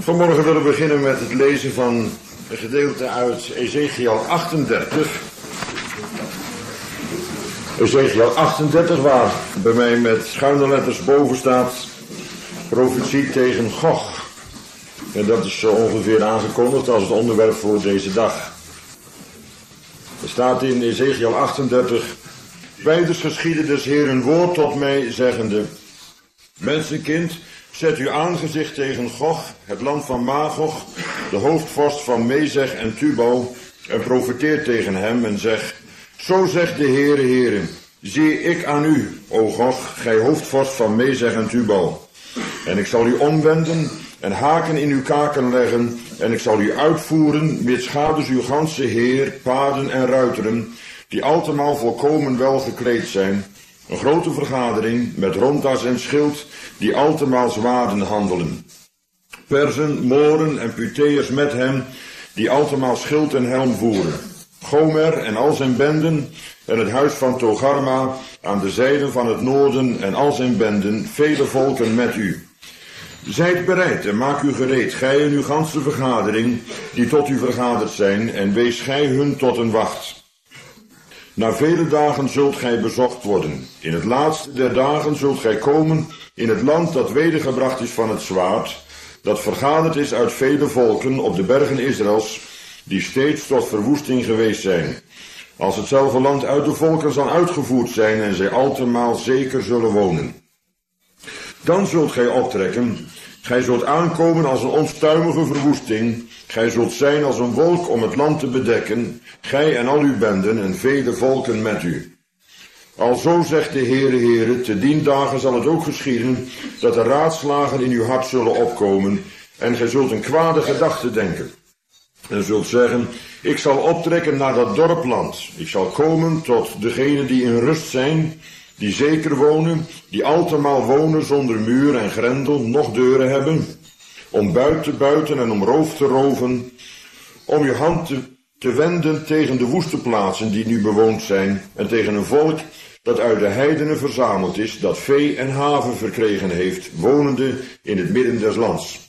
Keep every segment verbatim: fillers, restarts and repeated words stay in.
Vanmorgen willen we beginnen met het lezen van een gedeelte uit Ezekiel achtendertig. Ezekiel achtendertig, waar bij mij met schuine letters boven staat profetie tegen Gog. En dat is zo ongeveer aangekondigd als het onderwerp voor deze dag. Er staat in Ezekiel achtendertig: Wijders geschiedde des Heeren woord tot mij, zeggende: Mensenkind, zet uw aangezicht tegen Gog, het land van Magog, de hoofdvorst van Mezeg en Tubal, en profeteer tegen hem en zeg: Zo zegt de Heere, Heere, zie ik aan u, o Gog, gij hoofdvorst van Mezeg en Tubal. En ik zal u omwenden en haken in uw kaken leggen, en ik zal u uitvoeren, mitsgaders uw ganse heer, paarden en ruiteren, die altemaal volkomen wel gekleed zijn, een grote vergadering met rondas en schild, die altemaal zwaarden handelen. Perzen, Moren en Puteërs met hem, die altemaal schild en helm voeren. Gomer en al zijn benden, en het huis van Togarma aan de zijden van het noorden en al zijn benden, vele volken met u. Zijt bereid en maak u gereed, gij en uw ganse vergadering, die tot u vergaderd zijn, en wees gij hun tot een wacht. Na vele dagen zult gij bezocht worden. In het laatste der dagen zult gij komen in het land dat wedergebracht is van het zwaard, dat vergaderd is uit vele volken op de bergen Israëls, die steeds tot verwoesting geweest zijn. Als hetzelfde land uit de volken zal uitgevoerd zijn en zij altemaal zeker zullen wonen. Dan zult gij optrekken, gij zult aankomen als een onstuimige verwoesting, gij zult zijn als een wolk om het land te bedekken, gij en al uw benden en vele volken met u. Alzo zegt de Heere, Heere, te dien dagen zal het ook geschieden, dat de raadslagen in uw hart zullen opkomen, en gij zult een kwade gedachte denken. En zult zeggen: ik zal optrekken naar dat dorpland, ik zal komen tot degenen die in rust zijn, die zeker wonen, die altemaal wonen zonder muur en grendel, noch deuren hebben, om buit te buiten en om roof te roven, om je hand te, te wenden tegen de woeste plaatsen die nu bewoond zijn, en tegen een volk dat uit de heidenen verzameld is, dat vee en haven verkregen heeft, wonende in het midden des lands.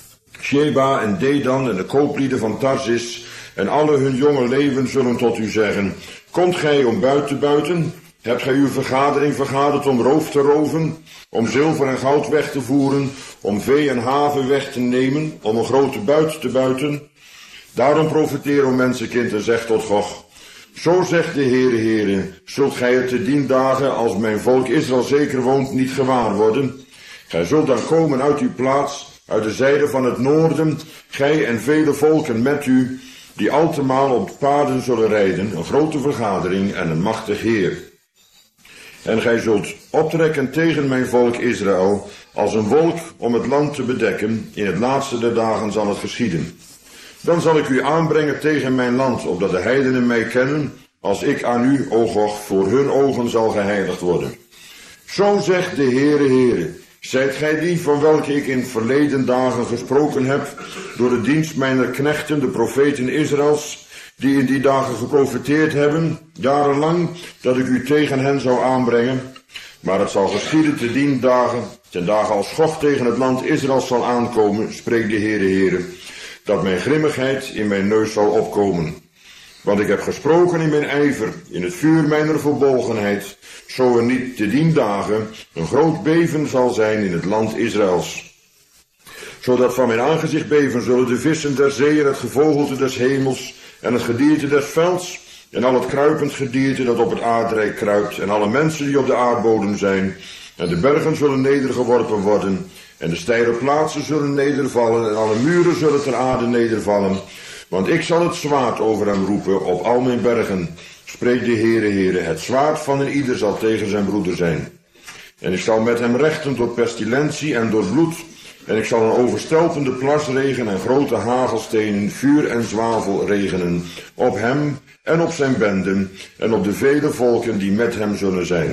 Sheba en Dedan en de kooplieden van Tarsis en alle hun jonge leven zullen tot u zeggen: komt gij om buit te buiten? Hebt gij uw vergadering vergaderd om roof te roven, om zilver en goud weg te voeren, om vee en haven weg te nemen, om een grote buit te buiten? Daarom profeteer, o mensenkind, en zeg tot Gog: zo zegt de Heere, Heere, zult gij het te dien dagen, als mijn volk Israël zeker woont, niet gewaar worden? Gij zult dan komen uit uw plaats, uit de zijde van het noorden, gij en vele volken met u, die altemaal op paarden zullen rijden, een grote vergadering en een machtig Heer. En gij zult optrekken tegen mijn volk Israël, als een wolk om het land te bedekken, in het laatste der dagen zal het geschieden. Dan zal ik u aanbrengen tegen mijn land, opdat de heidenen mij kennen, als ik aan u, o Gog, voor hun ogen zal geheiligd worden. Zo zegt de Heere, Heere, zijt gij die van welke ik in verleden dagen gesproken heb, door de dienst mijner knechten, de profeten Israëls, die in die dagen geprofeteerd hebben, jarenlang, dat ik u tegen hen zou aanbrengen? Maar het zal geschieden te dien dagen, ten dagen als Gog tegen het land Israël zal aankomen, spreekt de Heere, Heere, dat mijn grimmigheid in mijn neus zal opkomen. Want ik heb gesproken in mijn ijver, in het vuur mijner verbolgenheid, zo er niet te dien dagen een groot beven zal zijn in het land Israëls. Zodat van mijn aangezicht beven zullen de vissen der zee en het gevogelte des hemels en het gedierte des velds en al het kruipend gedierte dat op het aardrijk kruipt en alle mensen die op de aardbodem zijn. En de bergen zullen nedergeworpen worden en de steile plaatsen zullen nedervallen en alle muren zullen ter aarde nedervallen. Want ik zal het zwaard over hem roepen op al mijn bergen, spreekt de Heere, Heere, het zwaard van een ieder zal tegen zijn broeder zijn. En ik zal met hem rechten door pestilentie en door bloed, en ik zal een overstelpende plasregen en grote hagelstenen, vuur en zwavel regenen, op hem en op zijn benden, en op de vele volken die met hem zullen zijn.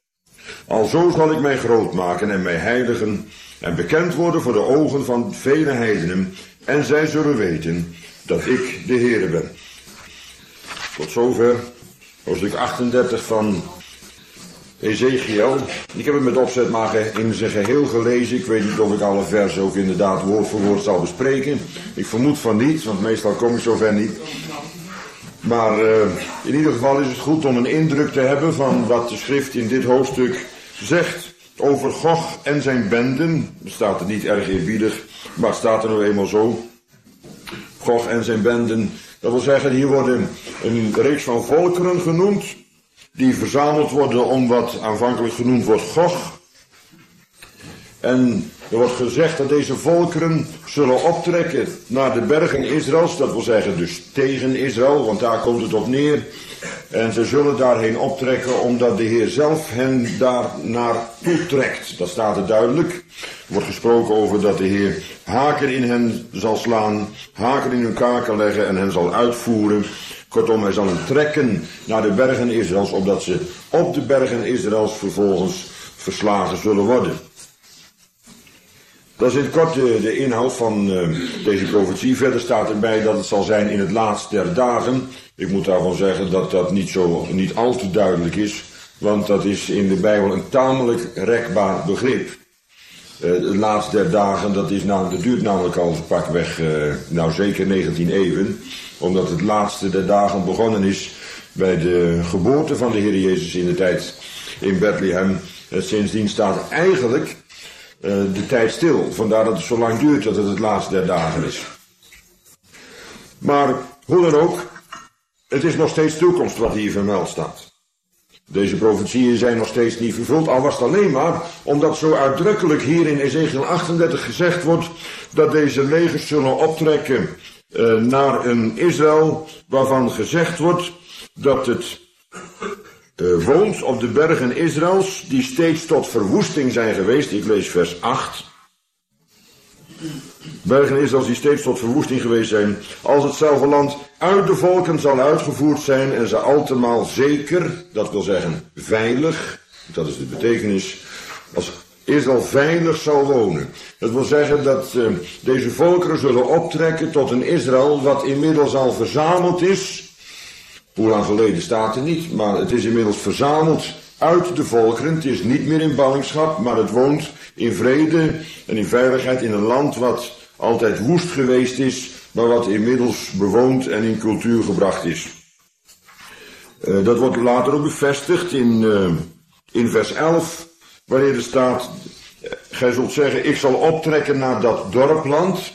Alzo zal ik mij groot maken en mij heiligen, en bekend worden voor de ogen van vele heidenen, en zij zullen weten dat ik de Heere ben. Tot zover hoofdstuk achtendertig van Ezekiel. Ik heb het met opzet maar in zijn geheel gelezen. Ik weet niet of ik alle versen ook inderdaad woord voor woord zal bespreken. Ik vermoed van niet, want meestal kom ik zover niet. Maar uh, in ieder geval is het goed om een indruk te hebben van wat de schrift in dit hoofdstuk zegt over Gog en zijn benden. Het staat er niet erg eerbiedig, maar het staat er nou eenmaal zo. Gog en zijn benden. Dat wil zeggen, hier worden een reeks van volkeren genoemd, die verzameld worden om wat aanvankelijk genoemd wordt Gog. En er wordt gezegd dat deze volkeren zullen optrekken naar de bergen Israëls, dat wil zeggen dus tegen Israël, want daar komt het op neer. En ze zullen daarheen optrekken omdat de Heer zelf hen daar naartoe trekt. Dat staat er duidelijk. Er wordt gesproken over dat de Heer haken in hen zal slaan, haken in hun kaken leggen en hen zal uitvoeren. Kortom, hij zal hen trekken naar de bergen Israëls, opdat ze op de bergen Israëls vervolgens verslagen zullen worden. Dat is in het kort de, de inhoud van uh, deze profetie. Verder staat erbij dat het zal zijn in het laatst der dagen. Ik moet daarvan zeggen dat dat niet, zo, niet al te duidelijk is, want dat is in de Bijbel een tamelijk rekbaar begrip. Uh, het laatst der dagen, dat, is nou, dat duurt namelijk al pakweg, uh, nou zeker negentien eeuwen, omdat het laatste der dagen begonnen is bij de geboorte van de Heer Jezus in de tijd in Bethlehem. Uh, sindsdien staat eigenlijk uh, de tijd stil, vandaar dat het zo lang duurt dat het het laatste der dagen is. Maar hoe dan ook, het is nog steeds toekomst wat hier vermeld staat. Deze profetieën zijn nog steeds niet vervuld, al was het alleen maar omdat zo uitdrukkelijk hier in Ezekiel achtendertig gezegd wordt dat deze legers zullen optrekken uh, naar een Israël waarvan gezegd wordt dat het uh, woont op de bergen Israëls die steeds tot verwoesting zijn geweest. Ik lees vers acht. Bergen Israëls die steeds tot verwoesting geweest zijn, als hetzelfde land uit de volken zal uitgevoerd zijn en ze altemaal zeker, dat wil zeggen veilig, dat is de betekenis, als Israël veilig zal wonen. Dat wil zeggen dat uh, deze volkeren zullen optrekken tot een Israël wat inmiddels al verzameld is. Hoe lang geleden staat er niet, maar het is inmiddels verzameld uit de volkeren. Het is niet meer in ballingschap, maar het woont in vrede en in veiligheid in een land wat altijd woest geweest is, maar wat inmiddels bewoond en in cultuur gebracht is. Uh, dat wordt later ook bevestigd in, uh, in vers elf, wanneer er staat, uh, gij zult zeggen, ik zal optrekken naar dat dorpland.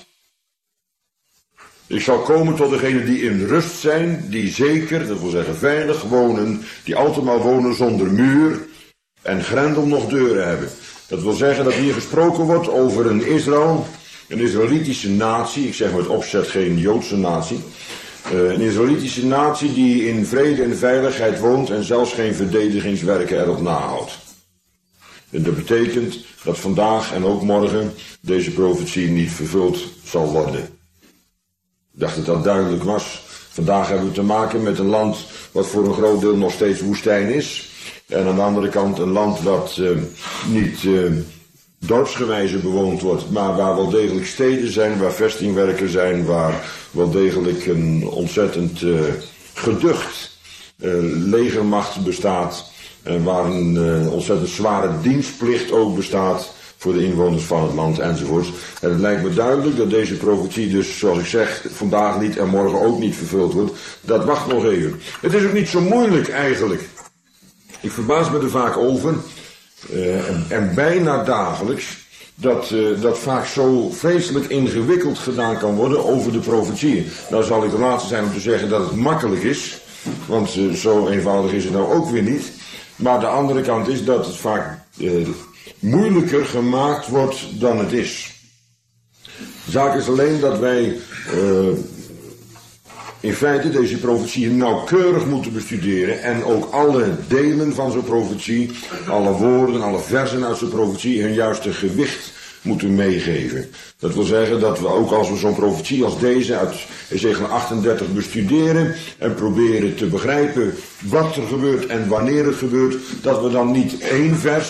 Ik zal komen tot degenen die in rust zijn, die zeker, dat wil zeggen veilig wonen, die altemaal wonen zonder muur en grendel nog deuren hebben. Dat wil zeggen dat hier gesproken wordt over een Israël, een Israëlitische natie, ik zeg met opzet geen Joodse natie, uh, een Israëlitische natie die in vrede en veiligheid woont en zelfs geen verdedigingswerken erop nahoudt. En dat betekent dat vandaag en ook morgen deze profetie niet vervuld zal worden. Ik dacht dat dat duidelijk was. Vandaag hebben we te maken met een land wat voor een groot deel nog steeds woestijn is. En aan de andere kant een land wat uh, niet uh, dorpsgewijze bewoond wordt, maar waar wel degelijk steden zijn, waar vestingwerken zijn, waar wel degelijk een ontzettend uh, geducht uh, legermacht bestaat. En waar een uh, ontzettend zware dienstplicht ook bestaat voor de inwoners van het land enzovoort. En het lijkt me duidelijk dat deze profetie dus, zoals ik zeg, vandaag niet en morgen ook niet vervuld wordt. Dat wacht nog even. Het is ook niet zo moeilijk eigenlijk. Ik verbaas me er vaak over, uh, en, en bijna dagelijks, dat uh, dat vaak zo vreselijk ingewikkeld gedaan kan worden over de profetieën. Nou zal ik de laatste zijn om te zeggen dat het makkelijk is, want uh, zo eenvoudig is het nou ook weer niet. Maar de andere kant is dat het vaak uh, moeilijker gemaakt wordt dan het is. De zaak is alleen dat wij uh, in feite deze profetie nauwkeurig moeten bestuderen en ook alle delen van zo'n profetie, alle woorden, alle versen uit zo'n profetie hun juiste gewicht moeten meegeven. Dat wil zeggen dat we ook als we zo'n profetie als deze uit Ezekiel achtendertig bestuderen en proberen te begrijpen wat er gebeurt en wanneer het gebeurt, dat we dan niet één vers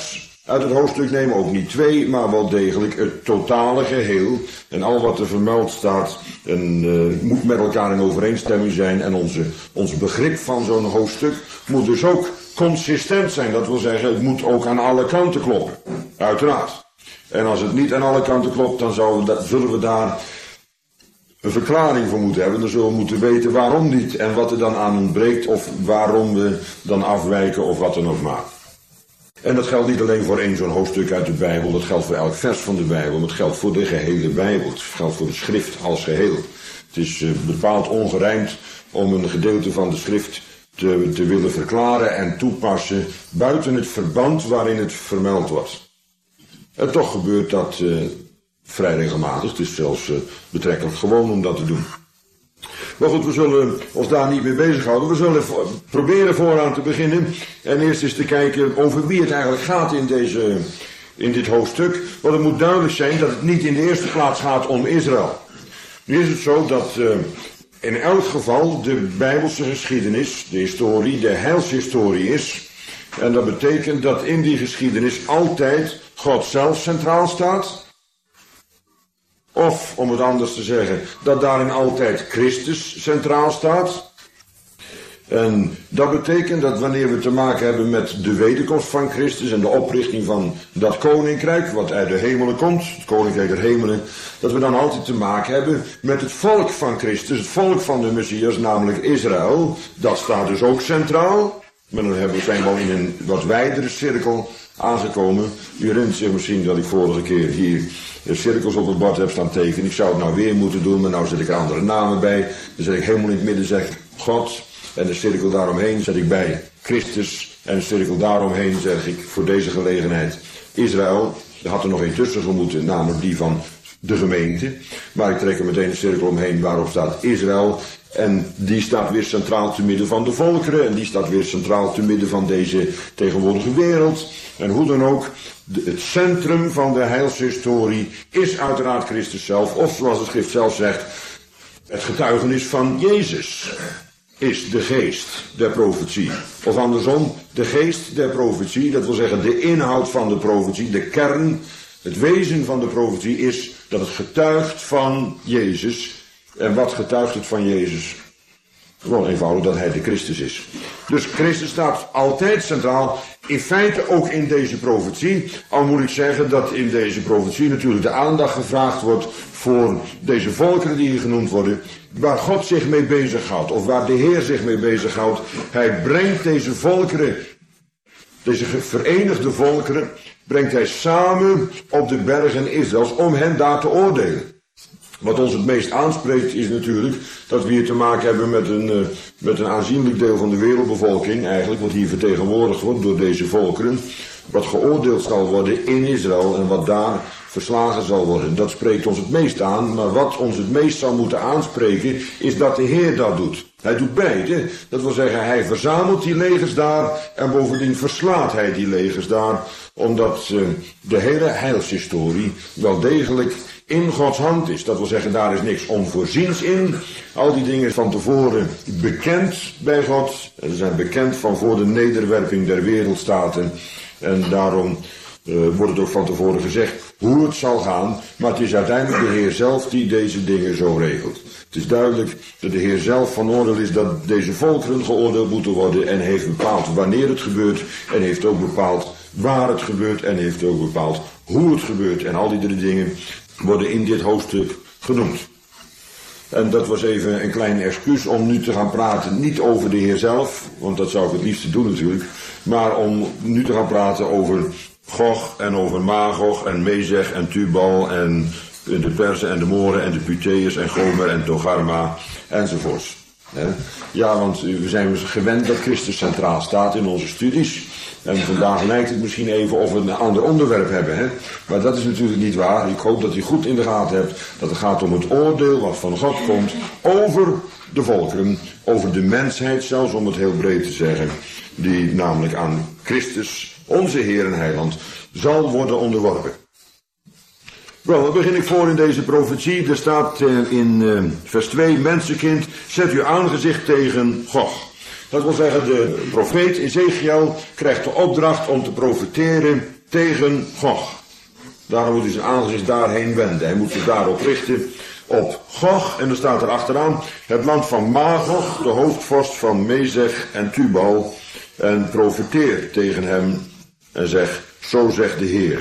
uit het hoofdstuk nemen, ook niet twee, maar wel degelijk het totale geheel. En al wat er vermeld staat en, uh, moet met elkaar in overeenstemming zijn. En onze, ons begrip van zo'n hoofdstuk moet dus ook consistent zijn. Dat wil zeggen, het moet ook aan alle kanten kloppen. Uiteraard. En als het niet aan alle kanten klopt, dan zouden we da- zullen we daar een verklaring voor moeten hebben. Dan zullen we moeten weten waarom niet en wat er dan aan ontbreekt of waarom we dan afwijken of wat dan ook maar. En dat geldt niet alleen voor één zo'n hoofdstuk uit de Bijbel, dat geldt voor elk vers van de Bijbel, maar het geldt voor de gehele Bijbel. Het geldt voor de schrift als geheel. Het is uh, bepaald ongerijmd om een gedeelte van de schrift te, te willen verklaren en toepassen buiten het verband waarin het vermeld wordt. En toch gebeurt dat uh, vrij regelmatig. Het is zelfs uh, betrekkelijk gewoon om dat te doen. Maar goed, we zullen ons daar niet mee bezighouden. We zullen vo- proberen vooraan te beginnen. En eerst eens te kijken over wie het eigenlijk gaat in, deze, in dit hoofdstuk. Want het moet duidelijk zijn dat het niet in de eerste plaats gaat om Israël. Nu is het zo dat uh, in elk geval de Bijbelse geschiedenis, de historie, de heilshistorie is. En dat betekent dat in die geschiedenis altijd God zelf centraal staat. Of, om het anders te zeggen, dat daarin altijd Christus centraal staat. En dat betekent dat wanneer we te maken hebben met de wederkomst van Christus en de oprichting van dat koninkrijk, wat uit de hemelen komt, het koninkrijk der hemelen, dat we dan altijd te maken hebben met het volk van Christus, het volk van de Messias, namelijk Israël. Dat staat dus ook centraal. Maar dan hebben we zijn wel in een wat wijdere cirkel aangekomen. U herinnert zich misschien dat ik vorige keer hier cirkels op het bord heb staan tekenen. Ik zou het nou weer moeten doen, maar nou zet ik er andere namen bij. Dan zet ik helemaal in het midden zeg God. En de cirkel daaromheen zet ik bij Christus. En de cirkel daaromheen zeg ik voor deze gelegenheid Israël. Er had er nog één tussen gemoeten, namelijk die van de gemeente. Maar ik trek er meteen een cirkel omheen waarop staat Israël. En die staat weer centraal te midden van de volkeren. En die staat weer centraal te midden van deze tegenwoordige wereld. En hoe dan ook, de, het centrum van de heilshistorie is uiteraard Christus zelf. Of zoals de schrift zelf zegt, het getuigenis van Jezus is de geest der profetie. Of andersom, de geest der profetie, dat wil zeggen de inhoud van de profetie, de kern, het wezen van de profetie is dat het getuigt van Jezus. En wat getuigt het van Jezus? Gewoon eenvoudig dat hij de Christus is. Dus Christus staat altijd centraal. In feite ook in deze profetie. Al moet ik zeggen dat in deze profetie natuurlijk de aandacht gevraagd wordt voor deze volkeren die hier genoemd worden. Waar God zich mee bezighoudt. Of waar de Heer zich mee bezighoudt. Hij brengt deze volkeren, deze verenigde volkeren, brengt hij samen op de bergen Israëls om hen daar te oordelen. Wat ons het meest aanspreekt is natuurlijk dat we hier te maken hebben met een, uh, met een aanzienlijk deel van de wereldbevolking eigenlijk, wat hier vertegenwoordigd wordt door deze volkeren, wat geoordeeld zal worden in Israël en wat daar verslagen zal worden. Dat spreekt ons het meest aan, maar wat ons het meest zal moeten aanspreken is dat de Heer dat doet. Hij doet beide, dat wil zeggen hij verzamelt die legers daar en bovendien verslaat hij die legers daar, omdat uh, de hele heilshistorie wel degelijk in Gods hand is. Dat wil zeggen, daar is niks onvoorziens in. Al die dingen van tevoren bekend bij God. Ze zijn bekend van voor de nederwerping der wereldstaten. En daarom uh, wordt het ook van tevoren gezegd hoe het zal gaan. Maar het is uiteindelijk de Heer zelf die deze dingen zo regelt. Het is duidelijk dat de Heer zelf van oordeel is dat deze volkeren geoordeeld moeten worden. En heeft bepaald wanneer het gebeurt. En heeft ook bepaald waar het gebeurt. En heeft ook bepaald hoe het gebeurt. En al die drie dingen worden in dit hoofdstuk genoemd. En dat was even een klein excuus om nu te gaan praten, niet over de Heer zelf, want dat zou ik het liefst doen natuurlijk, maar om nu te gaan praten over Gog en over Magog en Mezeg en Tubal en de Perzen en de Moren en de Puteërs en Gomer en Togarma enzovoorts. Ja, want we zijn gewend dat Christus centraal staat in onze studies. En vandaag lijkt het misschien even of we een ander onderwerp hebben. Hè? Maar dat is natuurlijk niet waar. Ik hoop dat u goed in de gaten hebt dat het gaat om het oordeel wat van God komt over de volkeren, over de mensheid zelfs, om het heel breed te zeggen, die namelijk aan Christus, onze Heer en Heiland, zal worden onderworpen. Wel, dan begin ik voor in deze profetie. Er staat in uh, vers twee, mensenkind, zet uw aangezicht tegen Gog. Dat wil zeggen, de profeet Ezechiel krijgt de opdracht om te profeteren tegen Gog. Daarom moet hij zijn aangezicht daarheen wenden. Hij moet zich daarop richten op Gog. En dan staat er achteraan het land van Magog, de hoofdvorst van Mezech en Tubal. En profeteer tegen hem en zeg, zo zegt de Heer.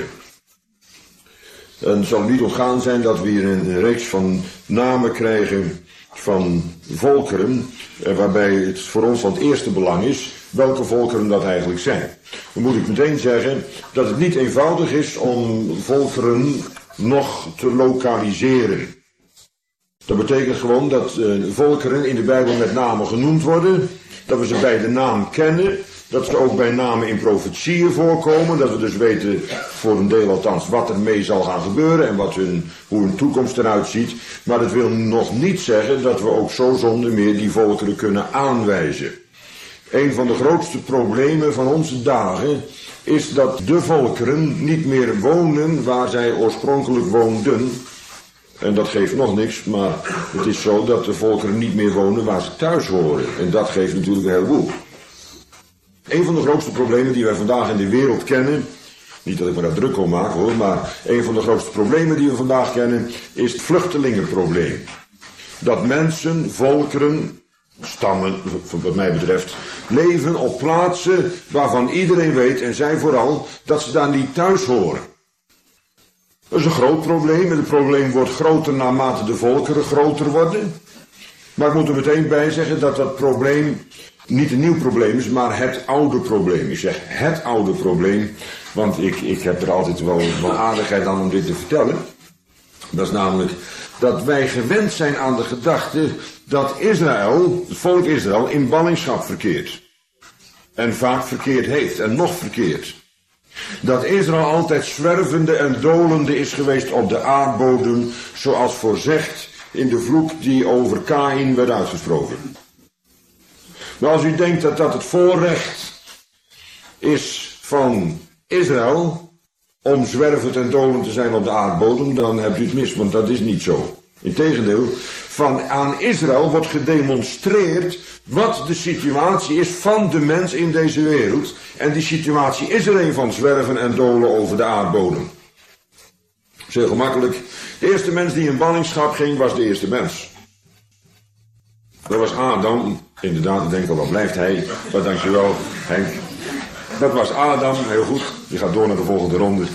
En het zal niet ontgaan zijn dat we hier een reeks van namen krijgen van volkeren, waarbij het voor ons van het eerste belang is welke volkeren dat eigenlijk zijn. Dan moet ik meteen zeggen dat het niet eenvoudig is om volkeren nog te lokaliseren. Dat betekent gewoon dat uh, volkeren in de Bijbel met name genoemd worden, dat we ze bij de naam kennen, dat ze ook bij name in profetieën voorkomen, dat we dus weten, voor een deel althans, wat er mee zal gaan gebeuren en wat hun, hoe hun toekomst eruit ziet. Maar dat wil nog niet zeggen dat we ook zo zonder meer die volkeren kunnen aanwijzen. Een van de grootste problemen van onze dagen is dat de volkeren niet meer wonen waar zij oorspronkelijk woonden. En dat geeft nog niks, maar het is zo dat de volkeren niet meer wonen waar ze thuis horen. En dat geeft natuurlijk een heleboel. Een van de grootste problemen die wij vandaag in de wereld kennen, niet dat ik me daar druk om maak hoor, maar een van de grootste problemen die we vandaag kennen is het vluchtelingenprobleem. Dat mensen, volkeren, stammen, wat mij betreft, leven op plaatsen waarvan iedereen weet, en zij vooral, dat ze daar niet thuis horen. Dat is een groot probleem en het probleem wordt groter naarmate de volkeren groter worden. Maar ik moet er meteen bij zeggen dat dat probleem niet een nieuw probleem is, maar het oude probleem. Ik zeg het oude probleem, want ik, ik heb er altijd wel, wel aardigheid aan om dit te vertellen. Dat is namelijk dat wij gewend zijn aan de gedachte dat Israël, het volk Israël, in ballingschap verkeert. En vaak verkeerd heeft en nog verkeert. Dat Israël altijd zwervende en dolende is geweest op de aardbodem, zoals voorzegd in de vloek die over Kaïn werd uitgesproken. Maar als u denkt dat dat het voorrecht is van Israël om zwervend en dolend te zijn op de aardbodem, dan hebt u het mis, want dat is niet zo. Integendeel, van aan Israël wordt gedemonstreerd wat de situatie is van de mens in deze wereld. En die situatie is er een van zwerven en dolen over de aardbodem. Dat is heel gemakkelijk. De eerste mens die in ballingschap ging, was de eerste mens. Dat was Adam. Inderdaad, ik denk al, wat blijft hij? Maar dankjewel, Henk. Dat was Adam, heel goed. Die gaat door naar de volgende ronde.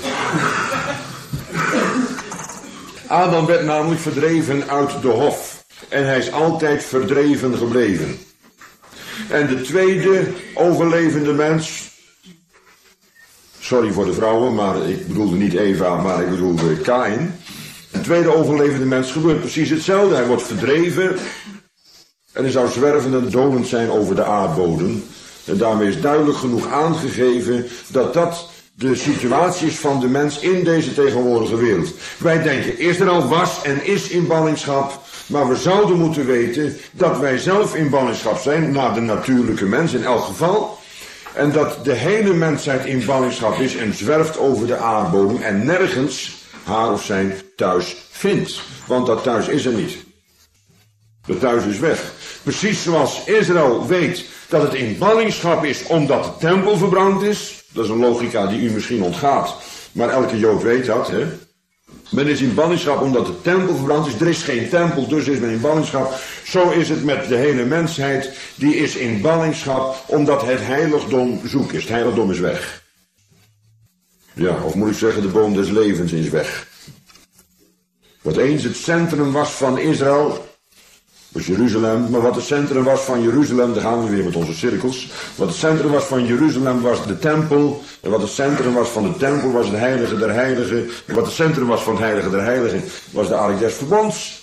Adam werd namelijk verdreven uit de hof. En hij is altijd verdreven gebleven. En de tweede overlevende mens, sorry voor de vrouwen, maar ik bedoelde niet Eva, maar ik bedoelde Kaïn. De tweede overlevende mens gebeurt precies hetzelfde. Hij wordt verdreven en hij zou zwervend en dolend zijn over de aardbodem. En daarmee is duidelijk genoeg aangegeven dat dat de situatie is van de mens in deze tegenwoordige wereld. Wij denken, Israël was en is in ballingschap, maar we zouden moeten weten dat wij zelf in ballingschap zijn, naar de natuurlijke mens in elk geval. En dat de hele mensheid in ballingschap is en zwerft over de aardbodem en nergens haar of zijn thuis vindt. Want dat thuis is er niet. Dat thuis is weg. Precies zoals Israël weet dat het in ballingschap is omdat de tempel verbrand is. Dat is een logica die u misschien ontgaat. Maar elke Jood weet dat, hè. Men is in ballingschap omdat de tempel verbrand is. Er is geen tempel, dus is men in ballingschap. Zo is het met de hele mensheid. Die is in ballingschap omdat het heiligdom zoek is. Het heiligdom is weg. Ja, of moet ik zeggen, de boom des levens is weg. Wat eens het centrum was van Israël, was Jeruzalem. Maar wat het centrum was van Jeruzalem, daar gaan we weer met onze cirkels. Wat het centrum was van Jeruzalem was de tempel. En wat het centrum was van de tempel was het heilige der heiligen. En wat het centrum was van het heilige der heiligen was de ark des verbonds.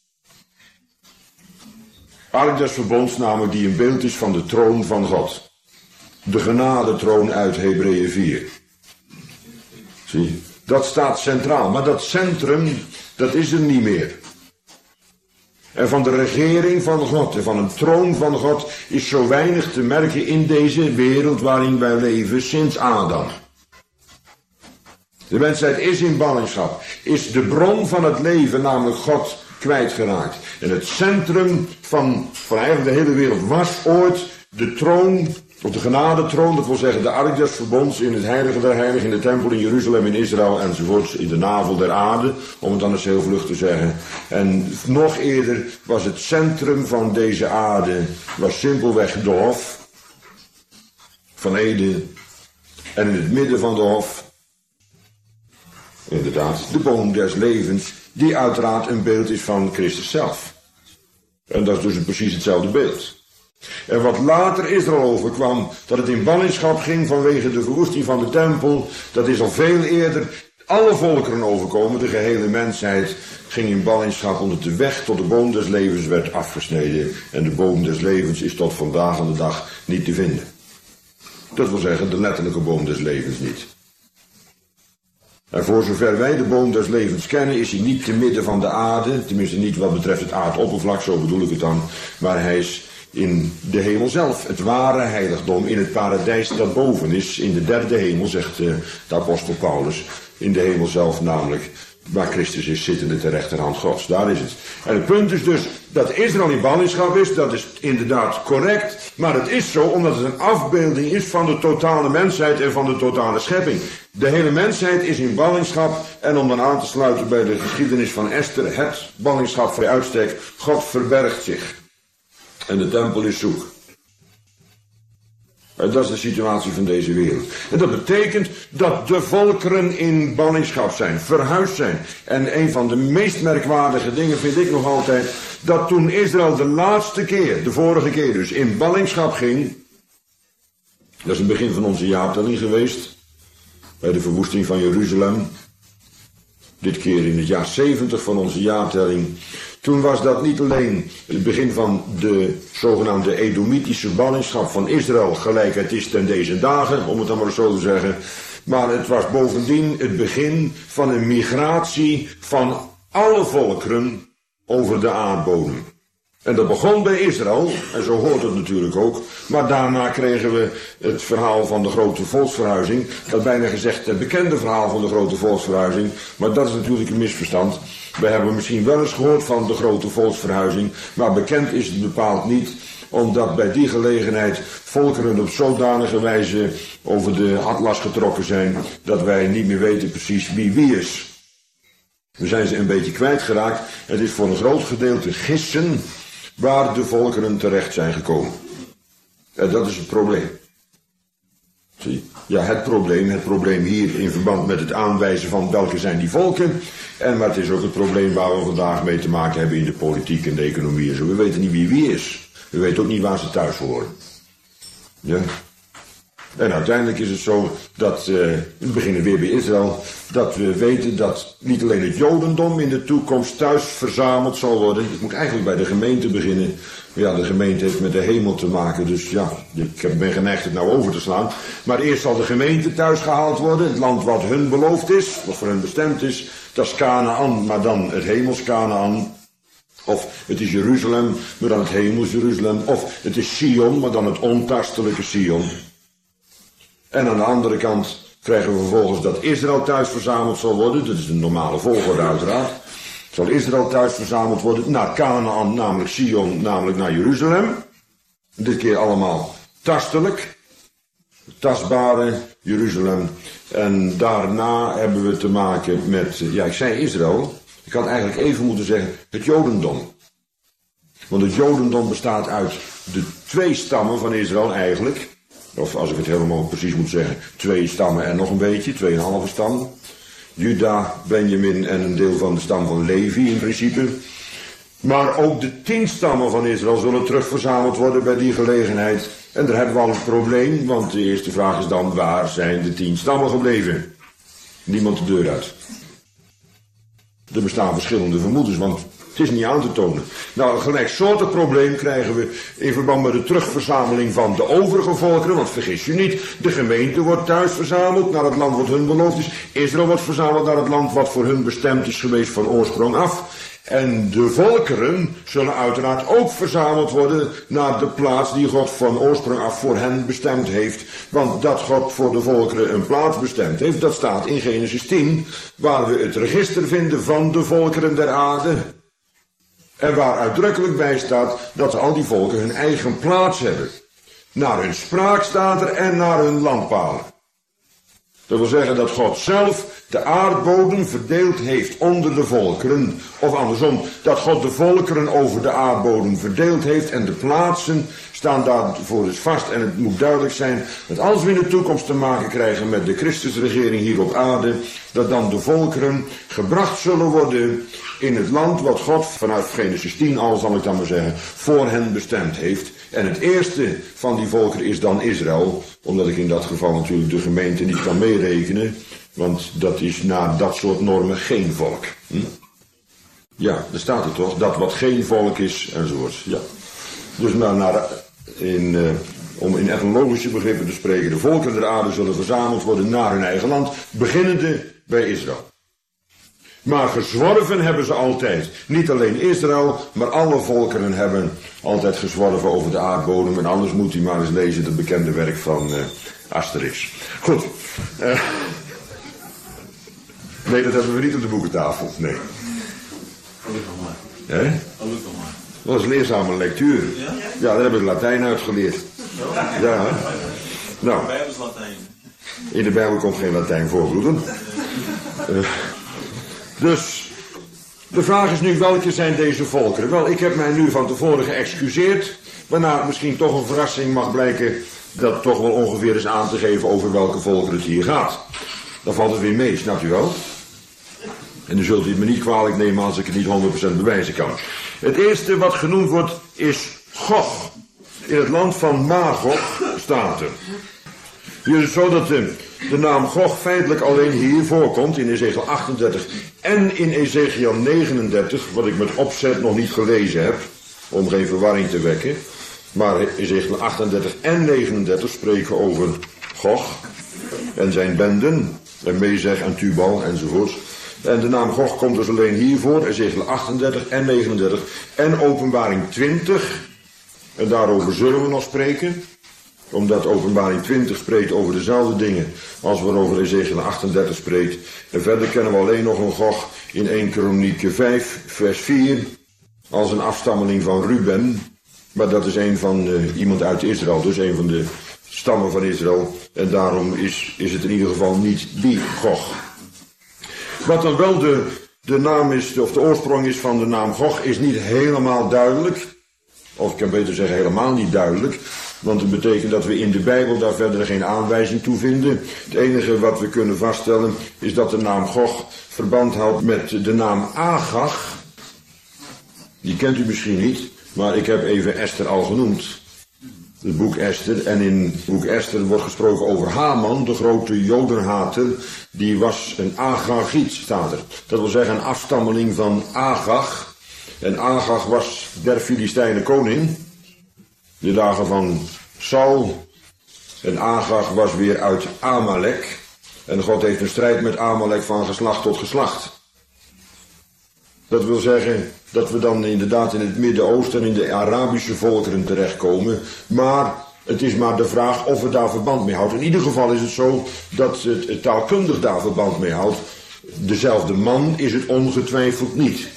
Ark des verbonds namelijk die een beeld is van de troon van God. De genadetroon uit Hebreeën vier. Zie, dat staat centraal. Maar dat centrum, dat is er niet meer. En van de regering van God en van een troon van God is zo weinig te merken in deze wereld waarin wij leven sinds Adam. De mensheid is in ballingschap, is de bron van het leven, namelijk God, kwijtgeraakt. En het centrum van, van eigenlijk de hele wereld was ooit de troon Op de genadetroon, dat wil zeggen de ark des verbonds in het heilige der heiligen, in de tempel in Jeruzalem, in Israël enzovoort, in de navel der aarde, om het dan eens heel vlug te zeggen. En nog eerder was het centrum van deze aarde, was simpelweg de hof van Eden. En in het midden van de hof, inderdaad, de boom des levens, die uiteraard een beeld is van Christus zelf. En dat is dus precies hetzelfde beeld. En wat later Israël overkwam, dat het in ballingschap ging vanwege de verwoesting van de tempel, dat is al veel eerder alle volkeren overkomen. De gehele mensheid ging in ballingschap omdat de weg tot de boom des levens werd afgesneden. En de boom des levens is tot vandaag aan de dag niet te vinden. Dat wil zeggen de letterlijke boom des levens niet. En voor zover wij de boom des levens kennen, is hij niet te midden van de aarde, tenminste niet wat betreft het aardoppervlak, zo bedoel ik het dan, maar hij is in de hemel zelf, het ware heiligdom, in het paradijs dat boven is, in de derde hemel, zegt de, de apostel Paulus, in de hemel zelf namelijk, waar Christus is zittende ter rechterhand Gods, daar is het. En het punt is dus dat Israël in ballingschap is, dat is inderdaad correct, maar het is zo omdat het een afbeelding is van de totale mensheid en van de totale schepping. De hele mensheid is in ballingschap en om dan aan te sluiten bij de geschiedenis van Esther, het ballingschap voor uitstek, God verbergt zich. En de tempel is zoek. En dat is de situatie van deze wereld. En dat betekent dat de volkeren in ballingschap zijn, verhuisd zijn. En een van de meest merkwaardige dingen vind ik nog altijd, dat toen Israël de laatste keer, de vorige keer dus, in ballingschap ging, dat is het begin van onze jaartelling geweest, bij de verwoesting van Jeruzalem, dit keer in het jaar zeventig van onze jaartelling. Toen was dat niet alleen het begin van de zogenaamde Edomitische ballingschap van Israël, gelijk het is ten deze dagen, om het dan maar zo te zeggen. Maar het was bovendien het begin van een migratie van alle volkeren over de aardbodem. En dat begon bij Israël, en zo hoort het natuurlijk ook. Maar daarna kregen we het verhaal van de grote volksverhuizing. Ik had bijna gezegd het bekende verhaal van de grote volksverhuizing. Maar dat is natuurlijk een misverstand. We hebben misschien wel eens gehoord van de grote volksverhuizing. Maar bekend is het bepaald niet. Omdat bij die gelegenheid volkeren op zodanige wijze over de atlas getrokken zijn. Dat wij niet meer weten precies wie wie is. We zijn ze een beetje kwijtgeraakt. Het is voor een groot gedeelte gissen waar de volkeren terecht zijn gekomen. En dat is het probleem. Zie, ja, het probleem, het probleem hier in verband met het aanwijzen van welke zijn die volken. En maar het is ook het probleem waar we vandaag mee te maken hebben in de politiek en de economie en zo. We weten niet wie wie is. We weten ook niet waar ze thuis horen. Ja. En uiteindelijk is het zo dat, uh, we beginnen weer bij Israël, dat we weten dat niet alleen het Jodendom in de toekomst thuis verzameld zal worden. Het moet eigenlijk bij de gemeente beginnen. Ja, de gemeente heeft met de hemel te maken, dus ja, ik ben geneigd het nou over te slaan. Maar eerst zal de gemeente thuis gehaald worden, het land wat hun beloofd is, wat voor hun bestemd is. Dat is Kanaan, maar dan het hemels Kanaan. Of het is Jeruzalem, maar dan het hemels Jeruzalem. Of het is Sion, maar dan het ontastelijke Sion. En aan de andere kant krijgen we vervolgens dat Israël thuis verzameld zal worden. Dat is de normale volgorde uiteraard. Zal Israël thuis verzameld worden naar Kanaan, namelijk Sion, namelijk naar Jeruzalem. Dit keer allemaal tastelijk. Tastbare Jeruzalem. En daarna hebben we te maken met, ja ik zei Israël. Ik had eigenlijk even moeten zeggen het Jodendom. Want het Jodendom bestaat uit de twee stammen van Israël eigenlijk. Of als ik het helemaal precies moet zeggen, twee stammen en nog een beetje, tweeënhalve stam. Juda, Benjamin en een deel van de stam van Levi in principe. Maar ook de tien stammen van Israël zullen terugverzameld worden bij die gelegenheid. En daar hebben we al een probleem, want de eerste vraag is dan, waar zijn de tien stammen gebleven? Niemand de deur uit. Er bestaan verschillende vermoedens, want het is niet aan te tonen. Nou, een gelijksoortig probleem krijgen we in verband met de terugverzameling van de overige volkeren. Want vergis je niet, de gemeente wordt thuis verzameld naar het land wat hun beloofd is. Israël wordt verzameld naar het land wat voor hun bestemd is geweest van oorsprong af. En de volkeren zullen uiteraard ook verzameld worden naar de plaats die God van oorsprong af voor hen bestemd heeft. Want dat God voor de volkeren een plaats bestemd heeft, dat staat in Genesis tien, waar we het register vinden van de volkeren der aarde. En waar uitdrukkelijk bij staat dat al die volken hun eigen plaats hebben. naar hun spraak staat er en naar hun landpalen. Dat wil zeggen dat God zelf de aardbodem verdeeld heeft onder de volkeren. Of andersom, dat God de volkeren over de aardbodem verdeeld heeft en de plaatsen staan daarvoor dus vast. En het moet duidelijk zijn dat als we in de toekomst te maken krijgen met de Christusregering hier op aarde, dat dan de volkeren gebracht zullen worden in het land wat God vanuit Genesis tien al, zal ik dan maar zeggen, voor hen bestemd heeft. En het eerste van die volkeren is dan Israël, omdat ik in dat geval natuurlijk de gemeente niet kan meerekenen, want dat is na dat soort normen geen volk. Hm? Ja, daar staat het toch, dat wat geen volk is, enzovoort. Ja. Dus maar naar, in, uh, om in etnologische begrippen te spreken, de volkeren der aarde zullen verzameld worden naar hun eigen land, beginnende bij Israël. Maar gezworven hebben ze altijd. Niet alleen Israël, maar alle volkeren hebben altijd gezworven over de aardbodem. En anders moet u maar eens lezen het bekende werk van uh, Asterix. Goed. Uh, nee, dat hebben we niet op de boekentafel. Nee. Gelukkig maar. Hè? Gelukkig maar. Dat was een leerzame lectuur. Ja? Ja, daar hebben we Latijn uitgeleerd. Ja, hè? Nou. De Bijbel is Latijn. In de Bijbel komt geen Latijn voor, broeder. Uh, dus, de vraag is nu, welke zijn deze volkeren? Wel, ik heb mij nu van tevoren geëxcuseerd, waarna het misschien toch een verrassing mag blijken dat toch wel ongeveer is aan te geven over welke volkeren het hier gaat. Dan valt het weer mee, snapt u wel? En dan zult u het me niet kwalijk nemen als ik het niet honderd procent bewijzen kan. Het eerste wat genoemd wordt is Gog. In het land van Magog staat er. Hier is het zo dat de, de naam Gog feitelijk alleen hier voorkomt in Ezekiel achtendertig en in Ezekiel negenendertig, wat ik met opzet nog niet gelezen heb, om geen verwarring te wekken. Maar Ezekiel achtendertig en negenendertig spreken over Gog en zijn benden, en Mezeg en Tubal enzovoort. En de naam Gog komt dus alleen hier voor, Ezekiel achtendertig en negenendertig en Openbaring twintig. En daarover zullen we nog spreken, omdat Openbaring twintig spreekt over dezelfde dingen als waarover Ezekiel achtendertig spreekt. En verder kennen we alleen nog een Gog in eerste Kronieken vijf, vers vier, als een afstammeling van Ruben. Maar dat is een van uh, iemand uit Israël, dus een van de stammen van Israël. En daarom is, is het in ieder geval niet die Gog. Wat dan wel de, de naam is, of de oorsprong is van de naam Gog, is niet helemaal duidelijk. Of ik kan beter zeggen helemaal niet duidelijk. Want het betekent dat we in de Bijbel daar verder geen aanwijzing toe vinden. Het enige wat we kunnen vaststellen is dat de naam Gog verband houdt met de naam Agag. Die kent u misschien niet, maar ik heb even Esther al genoemd. Het boek Esther. En in het boek Esther wordt gesproken over Haman, de grote jodenhater. Die was een Agagiet, staat er. Dat wil zeggen een afstammeling van Agag. En Agag was der Filistijnen koning. De dagen van Saul. En Agag was weer uit Amalek. En God heeft een strijd met Amalek van geslacht tot geslacht. Dat wil zeggen dat we dan inderdaad in het Midden-Oosten en in de Arabische volkeren terechtkomen. Maar het is maar de vraag of het daar verband mee houdt. In ieder geval is het zo dat het, het taalkundig daar verband mee houdt. Dezelfde man is het ongetwijfeld niet.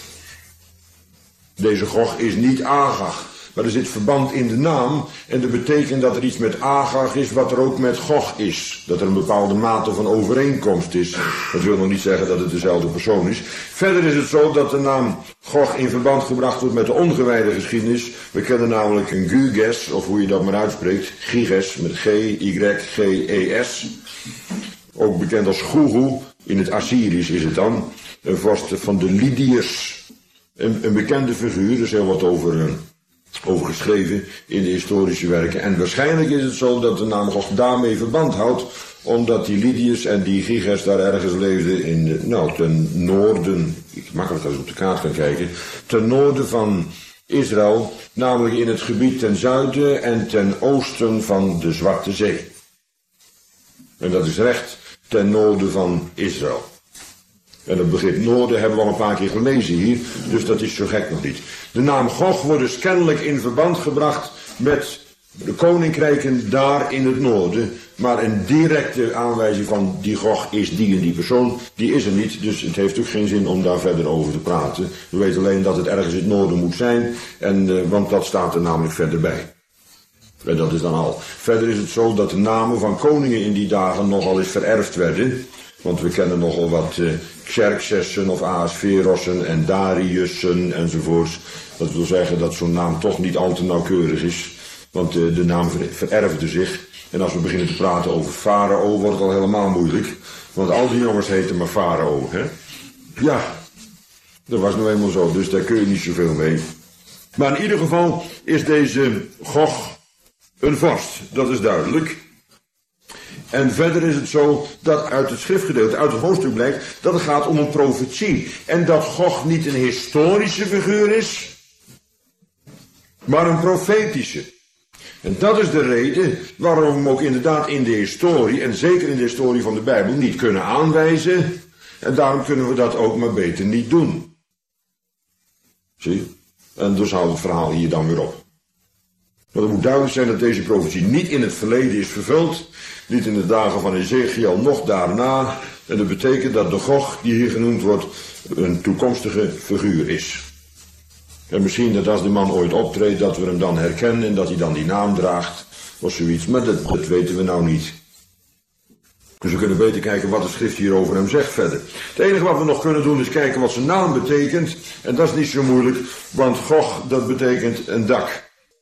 Deze Gog is niet Agag. Maar er zit verband in de naam. En dat betekent dat er iets met Agag is wat er ook met Gog is. Dat er een bepaalde mate van overeenkomst is. Dat wil nog niet zeggen dat het dezelfde persoon is. Verder is het zo dat de naam Gog in verband gebracht wordt met de ongewijde geschiedenis. We kennen namelijk een Gyges, of hoe je dat maar uitspreekt. Gyges met G, Y, G, E, S. Ook bekend als Gugu. In het Assyrisch is het dan. Een vorst van de Lydiërs. Een, een bekende figuur, er is heel wat over, over geschreven in de historische werken. En waarschijnlijk is het zo dat de naam Gog daarmee verband houdt, omdat die Lydiërs en die Gyges daar ergens leefden in, de, nou, ten noorden, ik makkelijk als ik op de kaart kan kijken, ten noorden van Israël, namelijk in het gebied ten zuiden en ten oosten van de Zwarte Zee. En dat is recht ten noorden van Israël. En het begrip noorden hebben we al een paar keer gelezen hier, dus dat is zo gek nog niet. De naam Gog wordt dus kennelijk in verband gebracht met de koninkrijken daar in het noorden. Maar een directe aanwijzing van die Gog is die en die persoon, die is er niet. Dus het heeft ook geen zin om daar verder over te praten. We weten alleen dat het ergens in het noorden moet zijn, en, uh, want dat staat er namelijk verder bij. En dat is dan al. Verder is het zo dat de namen van koningen in die dagen nogal eens vererfd werden. Want we kennen nogal wat uh, Xerxessen of Ahasverossen en Dariussen enzovoorts. Dat wil zeggen dat zo'n naam toch niet al te nauwkeurig is. Want uh, de naam ver, vererfde zich. En als we beginnen te praten over Farao wordt het al helemaal moeilijk. Want al die jongens heten maar Farao, hè. Ja, dat was nou eenmaal zo, dus daar kun je niet zoveel mee. Maar in ieder geval is deze Gog een vorst, dat is duidelijk. En verder is het zo dat uit het schriftgedeelte, uit het hoofdstuk blijkt, dat het gaat om een profetie. En dat Gog niet een historische figuur is, maar een profetische. En dat is de reden waarom we hem ook inderdaad in de historie, en zeker in de historie van de Bijbel, niet kunnen aanwijzen. En daarom kunnen we dat ook maar beter niet doen. Zie je? En dus houdt het verhaal hier dan weer op. Maar het moet duidelijk zijn dat deze profetie niet in het verleden is vervuld. Niet in de dagen van Ezekiel, nog daarna. En dat betekent dat de Gog, die hier genoemd wordt, een toekomstige figuur is. En misschien dat als de man ooit optreedt, dat we hem dan herkennen en dat hij dan die naam draagt. Of zoiets, maar dat, dat weten we nou niet. Dus we kunnen beter kijken wat de schrift hier over hem zegt verder. Het enige wat we nog kunnen doen is kijken wat zijn naam betekent. En dat is niet zo moeilijk, want Gog, dat betekent een dak.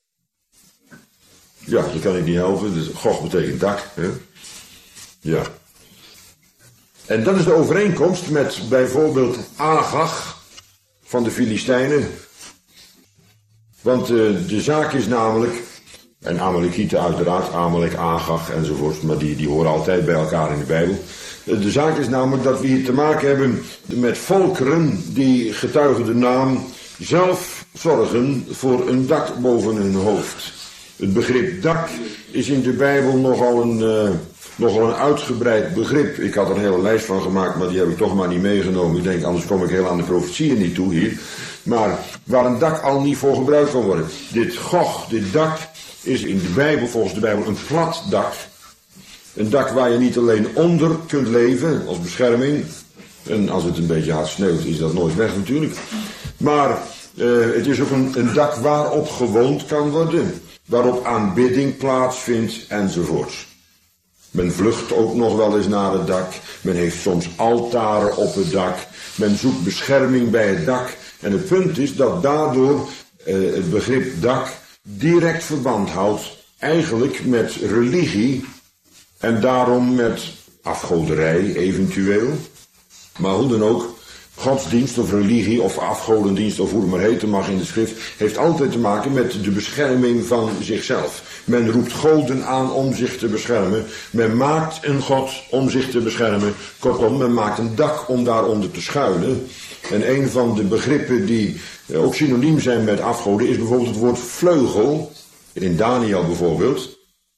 Ja, dat kan ik niet helpen. Dus Gog betekent dak. Hè? Ja. En dat is de overeenkomst met bijvoorbeeld Agag van de Filistijnen. Want uh, de zaak is namelijk, en Amalekieten uiteraard, Amalek, Agag enzovoort, maar die, die horen altijd bij elkaar in de Bijbel. Uh, de zaak is namelijk dat we hier te maken hebben met volkeren die getuigen de naam zelf zorgen voor een dak boven hun hoofd. Het begrip dak is in de Bijbel nogal een, uh, nogal een uitgebreid begrip. Ik had er een hele lijst van gemaakt, maar die heb ik toch maar niet meegenomen. Ik denk, anders kom ik heel aan de profetieën niet toe hier. Maar waar een dak al niet voor gebruikt kan worden. Dit Gog, dit dak, is in de Bijbel, volgens de Bijbel, een plat dak. Een dak waar je niet alleen onder kunt leven, als bescherming. En als het een beetje hard sneeuwt, is dat nooit weg natuurlijk. Maar uh, het is ook een, een dak waarop gewoond kan worden. Waarop aanbidding plaatsvindt enzovoorts. Men vlucht ook nog wel eens naar het dak. Men heeft soms altaren op het dak. Men zoekt bescherming bij het dak. En het punt is dat daardoor uh, het begrip dak direct verband houdt eigenlijk met religie en daarom met afgoderij eventueel. Maar hoe dan ook, godsdienst of religie of afgodendienst of hoe het maar heten mag in de schrift, heeft altijd te maken met de bescherming van zichzelf. Men roept goden aan om zich te beschermen. Men maakt een god om zich te beschermen. Kortom, men maakt een dak om daaronder te schuilen. En een van de begrippen die ook synoniem zijn met afgoden is bijvoorbeeld het woord vleugel. In Daniel bijvoorbeeld.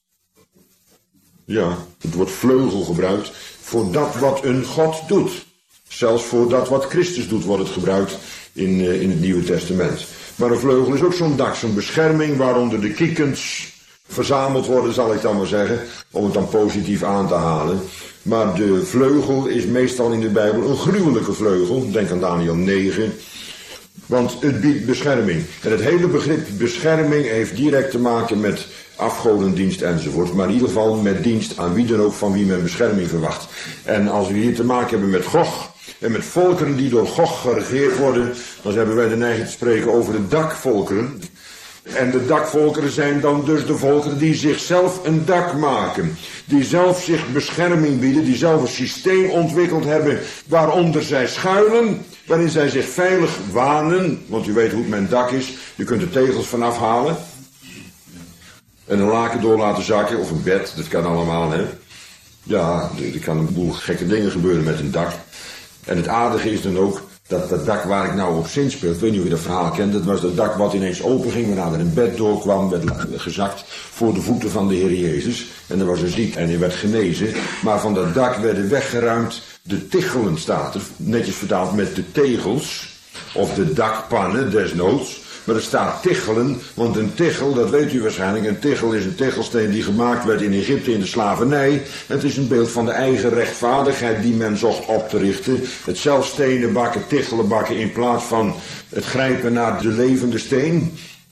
Ja, het woord vleugel gebruikt voor dat wat een god doet. Zelfs voor dat wat Christus doet wordt het gebruikt in, uh, in het Nieuwe Testament. Maar een vleugel is ook zo'n dak, zo'n bescherming waaronder de kiekens verzameld worden, zal ik dan maar zeggen, om het dan positief aan te halen. Maar de vleugel is meestal in de Bijbel een gruwelijke vleugel. Denk aan Daniel negen. Want het biedt bescherming. En het hele begrip bescherming heeft direct te maken met afgodendienst enzovoort. Maar in ieder geval met dienst aan wie dan ook van wie men bescherming verwacht. En als we hier te maken hebben met Gog en met volkeren die door Gog geregeerd worden, dan hebben wij de neiging te spreken over de dakvolkeren. En de dakvolkeren zijn dan dus de volkeren die zichzelf een dak maken. Die zelf zich bescherming bieden, die zelf een systeem ontwikkeld hebben waaronder zij schuilen, waarin zij zich veilig wanen. Want u weet hoe het met een dak is, je kunt de tegels vanaf halen en een laken door laten zakken, of een bed, dat kan allemaal, hè. Ja, er kan een boel gekke dingen gebeuren met een dak. En het aardige is dan ook dat dat dak waar ik nou op zinspeel, ik weet niet of je dat verhaal kent, dat was dat dak wat ineens open ging, waarna er een bed doorkwam, werd gezakt voor de voeten van de Heer Jezus. En er was een ziek en hij werd genezen. Maar van dat dak werden weggeruimd de tichelen, staat er, netjes vertaald met de tegels, of de dakpannen desnoods. Maar er staat tichelen, want een tichel, dat weet u waarschijnlijk, een tichel is een tichelsteen die gemaakt werd in Egypte in de slavernij. Het is een beeld van de eigen rechtvaardigheid die men zocht op te richten. Het zelf stenen bakken, tichelen bakken in plaats van het grijpen naar de levende steen.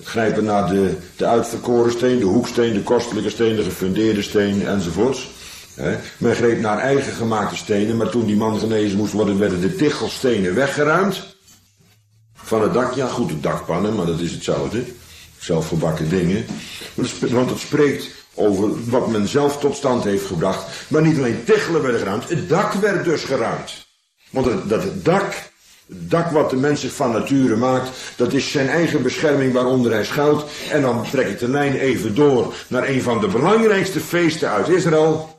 grijpen naar de, de uitverkoren steen, de hoeksteen, de kostelijke steen, de gefundeerde steen enzovoorts. He, men greep naar eigen gemaakte stenen, maar toen die man genezen moest worden, werden de tichelstenen weggeruimd. Van het dak, ja goed, de dakpannen, maar dat is hetzelfde. Zelfgebakken dingen. Want het spreekt over wat men zelf tot stand heeft gebracht. Maar niet alleen tichelen werden geruimd, het dak werd dus geruimd. Want het, dat het dak, het dak wat de mens zich van nature maakt, dat is zijn eigen bescherming waaronder hij schuilt. En dan trek ik de lijn even door naar een van de belangrijkste feesten uit Israël.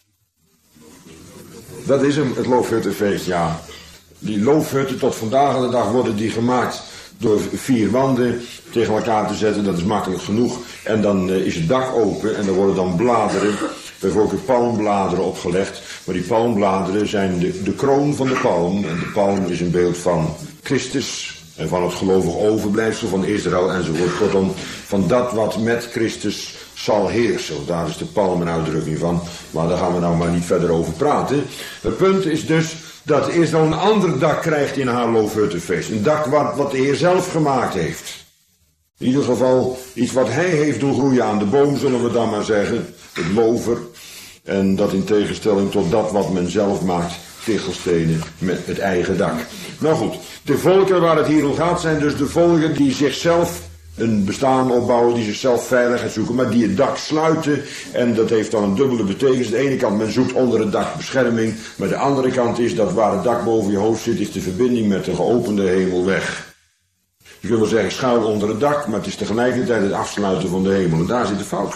Dat is hem, het loofhuttenfeest, ja. Die loofhutten tot vandaag aan de dag worden die gemaakt door vier wanden tegen elkaar te zetten. Dat is makkelijk genoeg. En dan uh, is het dak open en er worden dan bladeren, bijvoorbeeld palmbladeren opgelegd. Maar die palmbladeren zijn de, de kroon van de palm. En de palm is een beeld van Christus en van het gelovig overblijfsel van Israël enzovoort. Kortom, van dat wat met Christus zal heersen. Daar is de palm een uitdrukking van. Maar daar gaan we nou maar niet verder over praten. Het punt is dus dat Israël een ander dak krijgt in haar loofhuttenfeest. Een dak wat, wat de Heer zelf gemaakt heeft. In ieder geval iets wat hij heeft doen groeien aan de boom, zullen we dan maar zeggen. Het lover. En dat in tegenstelling tot dat wat men zelf maakt. Tichelstenen met het eigen dak. Nou goed, de volken waar het hier om gaat zijn dus de volken die zichzelf een bestaan opbouwen, die zichzelf veiligheid zoeken, maar die het dak sluiten. En dat heeft dan een dubbele betekenis. Aan de ene kant, men zoekt onder het dak bescherming. Maar de andere kant is dat waar het dak boven je hoofd zit, is de verbinding met de geopende hemel weg. Je kunt wel zeggen schuil onder het dak, maar het is tegelijkertijd het afsluiten van de hemel. En daar zit de fout.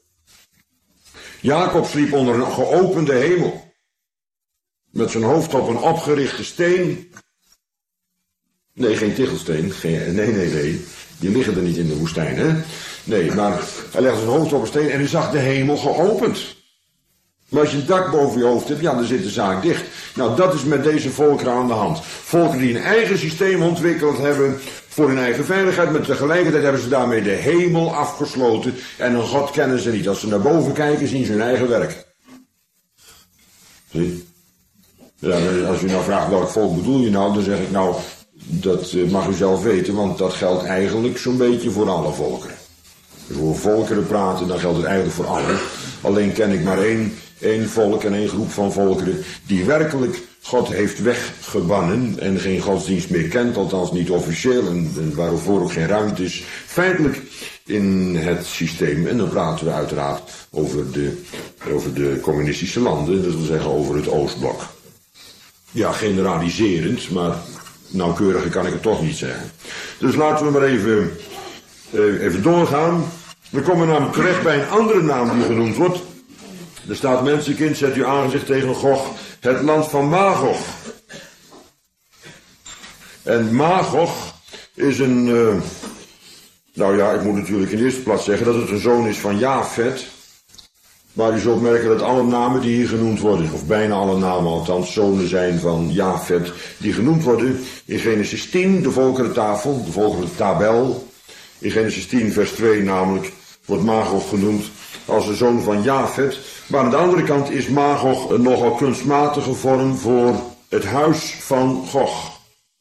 Jacob sliep onder een geopende hemel. Met zijn hoofd op een opgerichte steen. Nee, geen tichelsteen. Geen, nee, nee, nee. Die liggen er niet in de woestijn, hè? Nee, maar hij legde zijn hoofd op een steen en hij zag de hemel geopend. Maar als je een dak boven je hoofd hebt, ja, dan zit de zaak dicht. Nou, dat is met deze volkeren aan de hand. Volkeren die een eigen systeem ontwikkeld hebben voor hun eigen veiligheid, maar tegelijkertijd hebben ze daarmee de hemel afgesloten en een God kennen ze niet. Als ze naar boven kijken, zien ze hun eigen werk. Zie? Ja, als u nou vraagt welk volk bedoel je nou, dan zeg ik nou, dat mag u zelf weten, want dat geldt eigenlijk zo'n beetje voor alle volkeren. Als we over volkeren praten, dan geldt het eigenlijk voor allen. Alleen ken ik maar één, één volk en één groep van volkeren die werkelijk God heeft weggebannen en geen godsdienst meer kent, althans niet officieel, en waarvoor ook geen ruimte is, feitelijk in het systeem. En dan praten we uiteraard over de, over de communistische landen, dat wil zeggen over het Oostblok. Ja, generaliserend, maar nauwkeuriger kan ik het toch niet zeggen. Dus laten we maar even, uh, even doorgaan. We komen namelijk terecht bij een andere naam die genoemd wordt. Er staat: mensenkind, zet uw aangezicht tegen Gog, het land van Magog. En Magog is een, uh, nou ja, ik moet natuurlijk in de eerste plaats zeggen dat het een zoon is van Jafet. Maar u zult merken dat alle namen die hier genoemd worden, of bijna alle namen althans, zonen zijn van Jafet, die genoemd worden in Genesis tien, de volkerentafel, de volkerentabel. In Genesis tien vers twee namelijk wordt Magog genoemd als de zoon van Jafet. Maar aan de andere kant is Magog een nogal kunstmatige vorm voor het huis van Gog.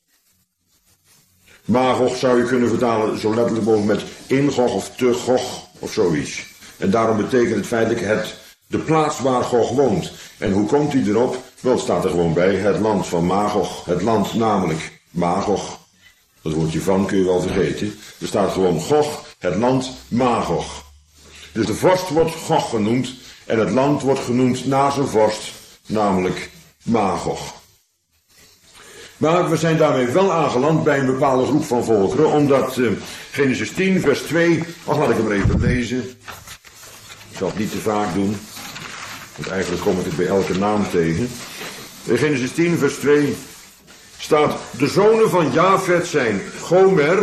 Magog zou je kunnen vertalen zo letterlijk mogelijk met in Gog of te Gog of zoiets. En daarom betekent het feitelijk het, de plaats waar Gog woont. En hoe komt hij erop? Wel, het staat er gewoon bij, het land van Magog. Het land namelijk Magog. Dat woordje van kun je wel vergeten. Er staat gewoon Gog, het land Magog. Dus de vorst wordt Gog genoemd en het land wordt genoemd na zijn vorst, namelijk Magog. Maar we zijn daarmee wel aangeland bij een bepaalde groep van volkeren, omdat uh, Genesis tien vers twee, ach, laat ik hem even lezen. Ik zal het niet te vaak doen, want eigenlijk kom ik het bij elke naam tegen. In Genesis tien vers twee staat: de zonen van Jafet zijn Gomer.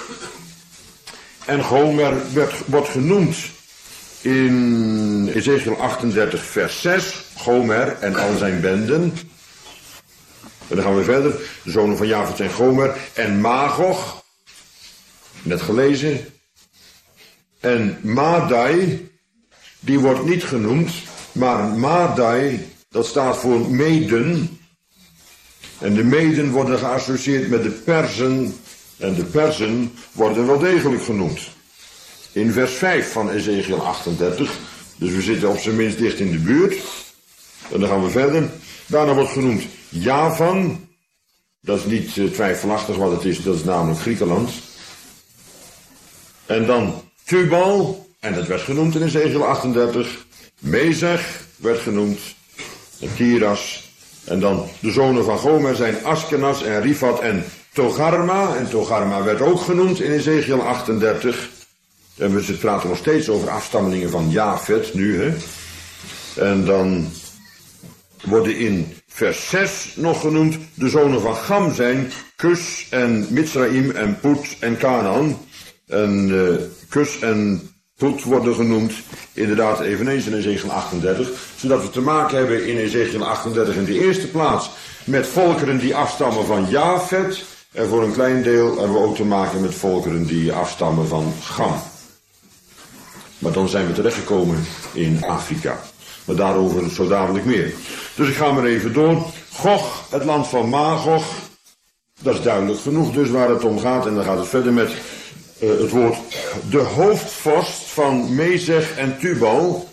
En Gomer werd, wordt genoemd in Ezekiel achtendertig vers zes. Gomer en al zijn benden. En dan gaan we verder. De zonen van Jafet zijn Gomer en Magog. Net gelezen. En Madai, die wordt niet genoemd, maar Madai, dat staat voor Meden. En de Meden worden geassocieerd met de Perzen En de Perzen worden wel degelijk genoemd. In vers vijf van Ezekiel achtendertig. Dus we zitten op zijn minst dicht in de buurt. En dan gaan we verder. Daarna wordt genoemd Javan. Dat is niet uh, twijfelachtig wat het is. Dat is namelijk Griekenland. En dan Tubal. En dat werd genoemd in Ezekiel achtendertig. Mezech werd genoemd. En Tiras. En dan de zonen van Gomer zijn Askenas en Rifat en Togarma. En Togarma werd ook genoemd in Ezekiel achtendertig. En we praten nog steeds over afstammelingen van Jafet nu. Hè? En dan worden in vers zes nog genoemd de zonen van Gam zijn Kus en Mitzraim en Put en Canaan. En uh, Kus en Put worden genoemd inderdaad eveneens in Ezekiel achtendertig. Zodat we te maken hebben in Ezekiel achtendertig in de eerste plaats met volkeren die afstammen van Jafet. En voor een klein deel hebben we ook te maken met volkeren die afstammen van Gam. Maar dan zijn we terechtgekomen in Afrika. Maar daarover zo dadelijk meer. Dus ik ga maar even door. Gog, het land van Magog. Dat is duidelijk genoeg dus waar het om gaat. En dan gaat het verder met uh, het woord de hoofdvorst van Mezech en Tubal.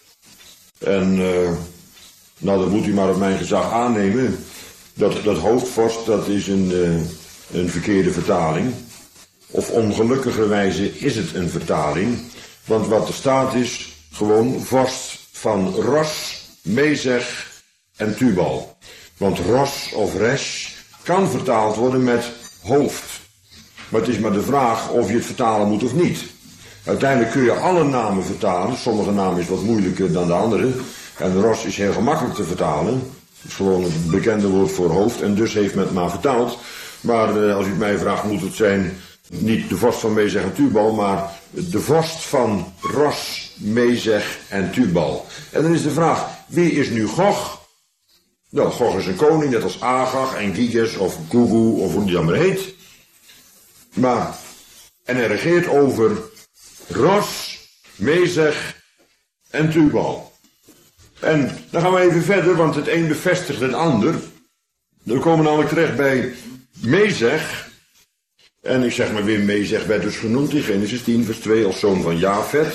En uh, nou, dat moet u maar op mijn gezag aannemen. Dat, dat hoofdvorst, dat is een, uh, een verkeerde vertaling. Of ongelukkigerwijze is het een vertaling. Want wat er staat is gewoon vorst van Ros, Mezech en Tubal. Want Ros of Resh kan vertaald worden met hoofd. Maar het is maar de vraag of je het vertalen moet of niet. Uiteindelijk kun je alle namen vertalen. Sommige namen is wat moeilijker dan de andere. En Ros is heel gemakkelijk te vertalen. Het is gewoon het bekende woord voor hoofd. En dus heeft men het maar vertaald. Maar eh, als u het mij vraagt moet het zijn niet de vorst van Mezech en Tubal, maar de vorst van Ros, Mezech en Tubal. En dan is de vraag, wie is nu Gog? Nou, Gog is een koning, net als Agag en Giges of Gugu of hoe die dan maar heet. Maar, en hij regeert over Ros, Mezech en Tubal. En dan gaan we even verder, want het een bevestigt het ander. We komen namelijk terecht bij Mezech. En ik zeg maar weer, Mezech werd dus genoemd in Genesis tien vers twee als zoon van Jafet.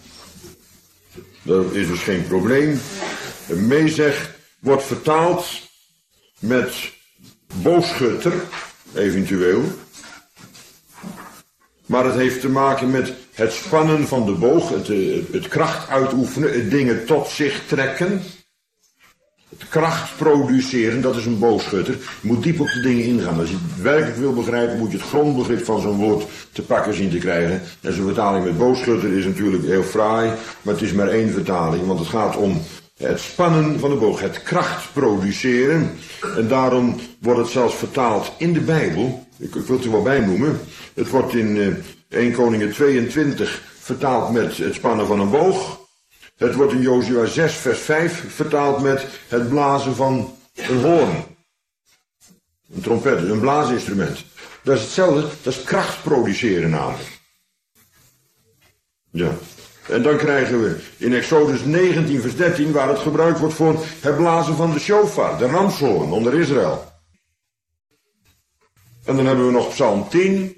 Dat is dus geen probleem. Mezech wordt vertaald met boogschutter, eventueel. Maar het heeft te maken met het spannen van de boog, het, het kracht uitoefenen, het dingen tot zich trekken. Het kracht produceren, dat is een boogschutter. Je moet diep op de dingen ingaan. Als je het werkelijk wil begrijpen, moet je het grondbegrip van zo'n woord te pakken zien te krijgen. En zo'n vertaling met boogschutter is natuurlijk heel fraai, maar het is maar één vertaling. Want het gaat om het spannen van de boog, het kracht produceren. En daarom wordt het zelfs vertaald in de Bijbel. Ik, ik wil het er wel bij noemen. Het wordt in uh, eerste Koningen tweeëntwintig vertaald met het spannen van een boog. Het wordt in Jozua zes vers vijf vertaald met het blazen van een hoorn. Een trompet, een blaasinstrument. Dat is hetzelfde, dat is kracht produceren namelijk. Ja. En dan krijgen we in Exodus negentien vers dertien waar het gebruikt wordt voor het blazen van de shofar, de ramshoorn onder Israël. En dan hebben we nog Psalm tien,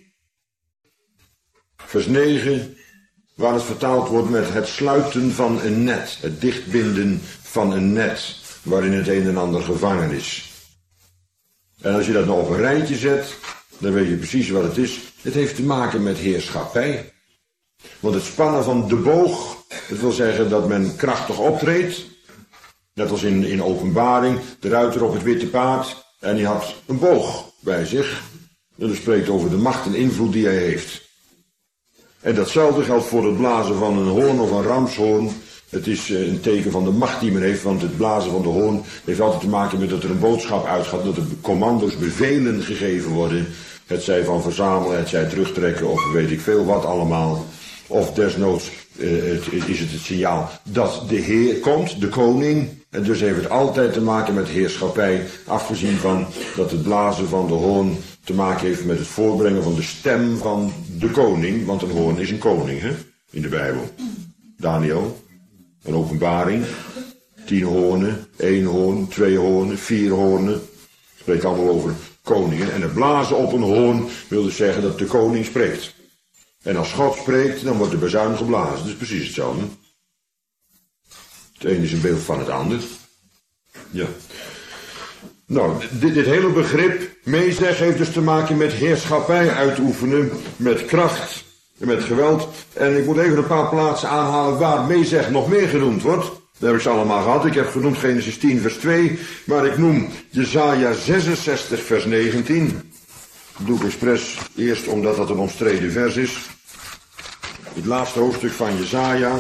vers negen... waar het vertaald wordt met het sluiten van een net, het dichtbinden van een net, waarin het een en ander gevangen is. En als je dat nou op een rijtje zet, dan weet je precies wat het is. Het heeft te maken met heerschappij. Want het spannen van de boog, dat wil zeggen dat men krachtig optreedt, net als in, in Openbaring, de ruiter op het witte paard, en die had een boog bij zich. En dat spreekt over de macht en invloed die hij heeft. En datzelfde geldt voor het blazen van een hoorn of een ramshoorn. Het is een teken van de macht die men heeft, want het blazen van de hoorn heeft altijd te maken met dat er een boodschap uitgaat, dat er commando's, bevelen gegeven worden. Het zij van verzamelen, het zij terugtrekken of weet ik veel wat allemaal. Of desnoods uh, het, is het het signaal dat de Heer komt, de koning. En dus heeft het altijd te maken met heerschappij, afgezien van dat het blazen van de hoorn te maken heeft met het voorbrengen van de stem van de koning. Want een hoorn is een koning, hè, in de Bijbel. Daniel, een openbaring, tien hoornen, één hoorn, twee hoornen, vier hoornen. Het spreekt allemaal over koningen. En het blazen op een hoorn wil dus zeggen dat de koning spreekt. En als God spreekt, dan wordt de bazuin geblazen. Dat is precies hetzelfde. Het een is een beeld van het ander. Ja. Nou, dit, dit hele begrip meezeg heeft dus te maken met heerschappij uitoefenen, met kracht, met geweld. En ik moet even een paar plaatsen aanhalen waar meezeg nog meer genoemd wordt. Dat heb ik ze allemaal gehad. Ik heb genoemd Genesis tien vers twee, maar ik noem Jesaja zesenzestig vers negentien. Dat doe ik expres eerst omdat dat een omstreden vers is. Het laatste hoofdstuk van Jesaja.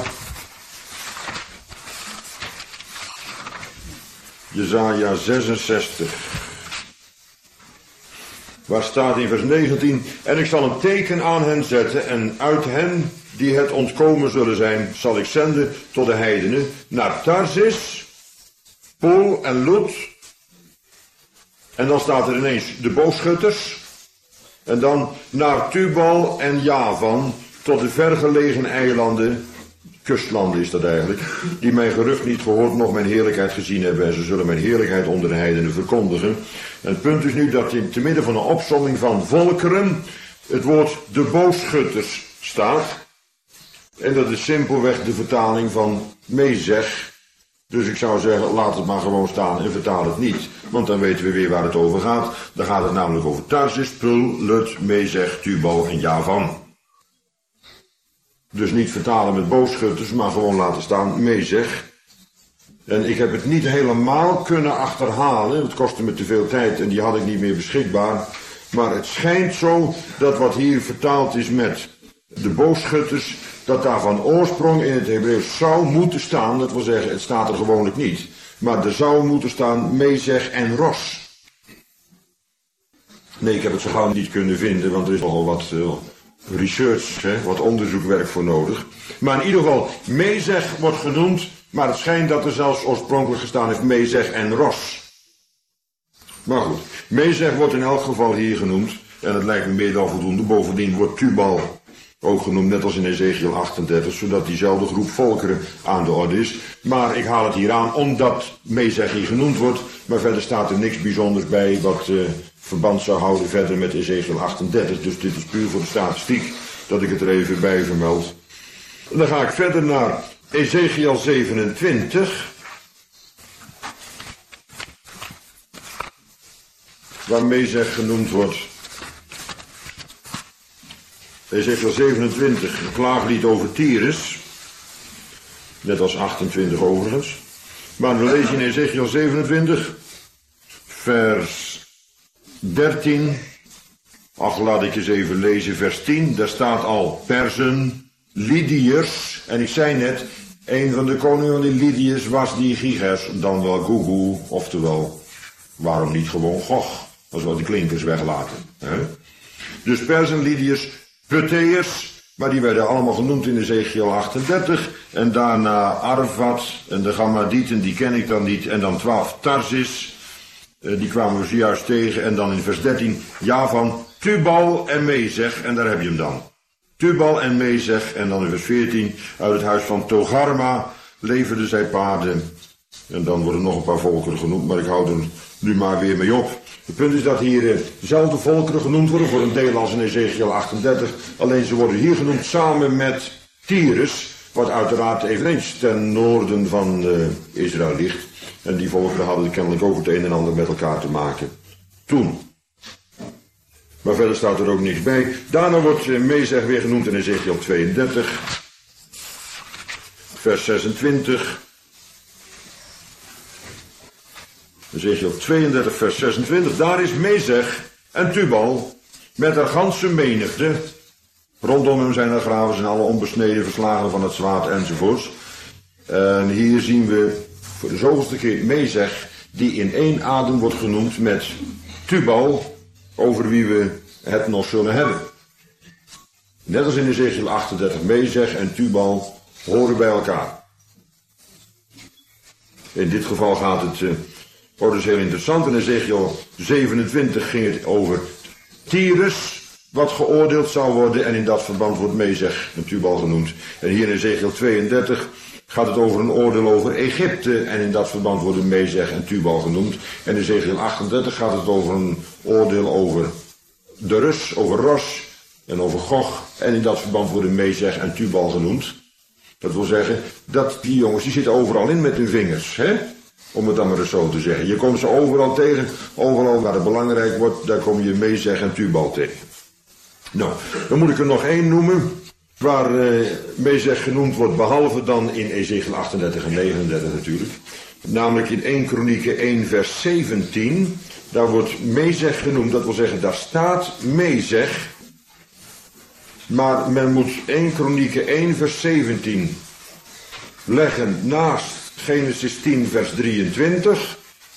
Jesaja zesenzestig. Waar staat in vers negentien. En ik zal een teken aan hen zetten. En uit hen die het ontkomen zullen zijn, zal ik zenden tot de heidenen. Naar Tarsis, Pool en Lut. En dan staat er ineens de boogschutters. En dan naar Tubal en Javan. Tot de vergelegen eilanden. Kustlanden is dat eigenlijk, die mijn gerucht niet gehoord, nog mijn heerlijkheid gezien hebben. En ze zullen mijn heerlijkheid onder de heidenen verkondigen. En het punt is nu dat in te midden van een opsomming van volkeren het woord de boogschutters staat. En dat is simpelweg de vertaling van meezeg. Dus ik zou zeggen, laat het maar gewoon staan en vertaal het niet. Want dan weten we weer waar het over gaat. Dan gaat het namelijk over Tarsis, Pul, Lut, meezeg, Tubal en Javan. Dus niet vertalen met boogschutters, maar gewoon laten staan meezeg. En ik heb het niet helemaal kunnen achterhalen. Het kostte me te veel tijd en die had ik niet meer beschikbaar. Maar het schijnt zo dat wat hier vertaald is met de boogschutters, dat daar van oorsprong in het Hebreeuws zou moeten staan. Dat wil zeggen, het staat er gewoonlijk niet. Maar er zou moeten staan meezeg en ros. Nee, ik heb het zo gauw niet kunnen vinden, want er is nogal wat uh, research, hè, wat onderzoekwerk voor nodig. Maar in ieder geval, meezeg wordt genoemd, maar het schijnt dat er zelfs oorspronkelijk gestaan heeft meezeg en ros. Maar goed, meezeg wordt in elk geval hier genoemd, en het lijkt me meer dan voldoende. Bovendien wordt Tubal ook genoemd, net als in Ezekiel achtendertig, zodat diezelfde groep volkeren aan de orde is. Maar ik haal het hier aan omdat meezeg hier genoemd wordt, maar verder staat er niks bijzonders bij wat uh, verband zou houden verder met Ezekiel achtendertig. Dus dit is puur voor de statistiek dat ik het er even bij vermeld. En dan ga ik verder naar Ezekiel zevenentwintig. Waar meezeg genoemd wordt. Ezekiel zevenentwintig, een klaaglied over Tyrus. Net als achtentwintig overigens. Maar we lezen in Ezekiel zevenentwintig, vers dertien. Ach, laat ik eens even lezen, vers tien. Daar staat al Persen, Lydiërs. En ik zei net, een van de koningen van die Lydiërs was die Giges, dan wel Gugu, oftewel, waarom niet gewoon Gog, als we die klinkers weglaten. Hè? Dus Persen, Lydiërs, Puteërs, maar die werden allemaal genoemd in Ezekiel achtendertig. En daarna Arvad en de Gammadieten, die ken ik dan niet. En dan twaalf Tarsis, die kwamen we zojuist tegen. En dan in vers dertien Javan, Tubal en Mezeg. En daar heb je hem dan. Tubal en Mezeg. En dan in vers veertien, uit het huis van Togarma leverden zij paarden. En dan worden nog een paar volkeren genoemd, maar ik hou er nu maar weer mee op. Het punt is dat hier eh, dezelfde volkeren genoemd worden, voor een deel als in Ezekiel achtendertig. Alleen ze worden hier genoemd samen met Tyrus, wat uiteraard eveneens ten noorden van uh, Israël ligt. En die volkeren hadden kennelijk ook het een en ander met elkaar te maken toen. Maar verder staat er ook niks bij. Daarna wordt uh, Mezeg weer genoemd in Ezekiel tweeëndertig, vers zesentwintig. Ezekiel tweeëndertig vers zesentwintig, daar is Mezeg en Tubal met haar ganse menigte. Rondom hem zijn er graven en alle onbesneden verslagen van het zwaard enzovoorts. En hier zien we voor de zoveelste keer Mezeg, die in één adem wordt genoemd met Tubal, over wie we het nog zullen hebben. Net als in Ezekiel achtendertig, Mezeg en Tubal horen bij elkaar. In dit geval gaat het... Uh, Oh, dat is heel interessant. In Ezekiel zevenentwintig ging het over Tyrus, wat geoordeeld zou worden. En in dat verband wordt Mezeg en Tubal genoemd. En hier in Ezekiel tweeëndertig gaat het over een oordeel over Egypte. En in dat verband worden Mezech en Tubal genoemd. En in Ezechiel achtendertig gaat het over een oordeel over de Rus, over Ros en over Gog. En in dat verband worden Mezech en Tubal genoemd. Dat wil zeggen, dat die jongens die zitten overal in met hun vingers, hè? Om het dan maar eens zo te zeggen. Je komt ze overal tegen, overal waar het belangrijk wordt, daar kom je Mezech en Tubal tegen. Nou, dan moet ik er nog één noemen, waar uh, Mezech genoemd wordt, behalve dan in Ezechiel achtendertig en negenendertig natuurlijk. Namelijk in eerste Kronieken één vers zeventien, daar wordt Mezech genoemd, dat wil zeggen, daar staat Mezech. Maar men moet eerste Kronieken één vers zeventien leggen naast Genesis tien vers drieëntwintig.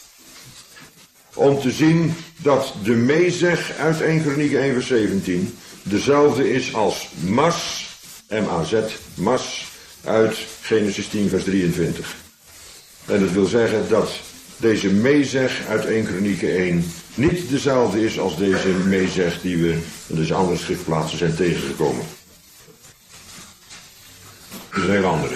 Om te zien dat de Mezech uit eerste Kronieken één vers zeventien dezelfde is als Mas, M A Z, Mas, uit Genesis tien vers drieëntwintig. En dat wil zeggen dat deze Mezech uit eerste Kronieken één niet dezelfde is als deze Mezech die we in deze andere schriftplaatsen zijn tegengekomen. Dat is een heel andere.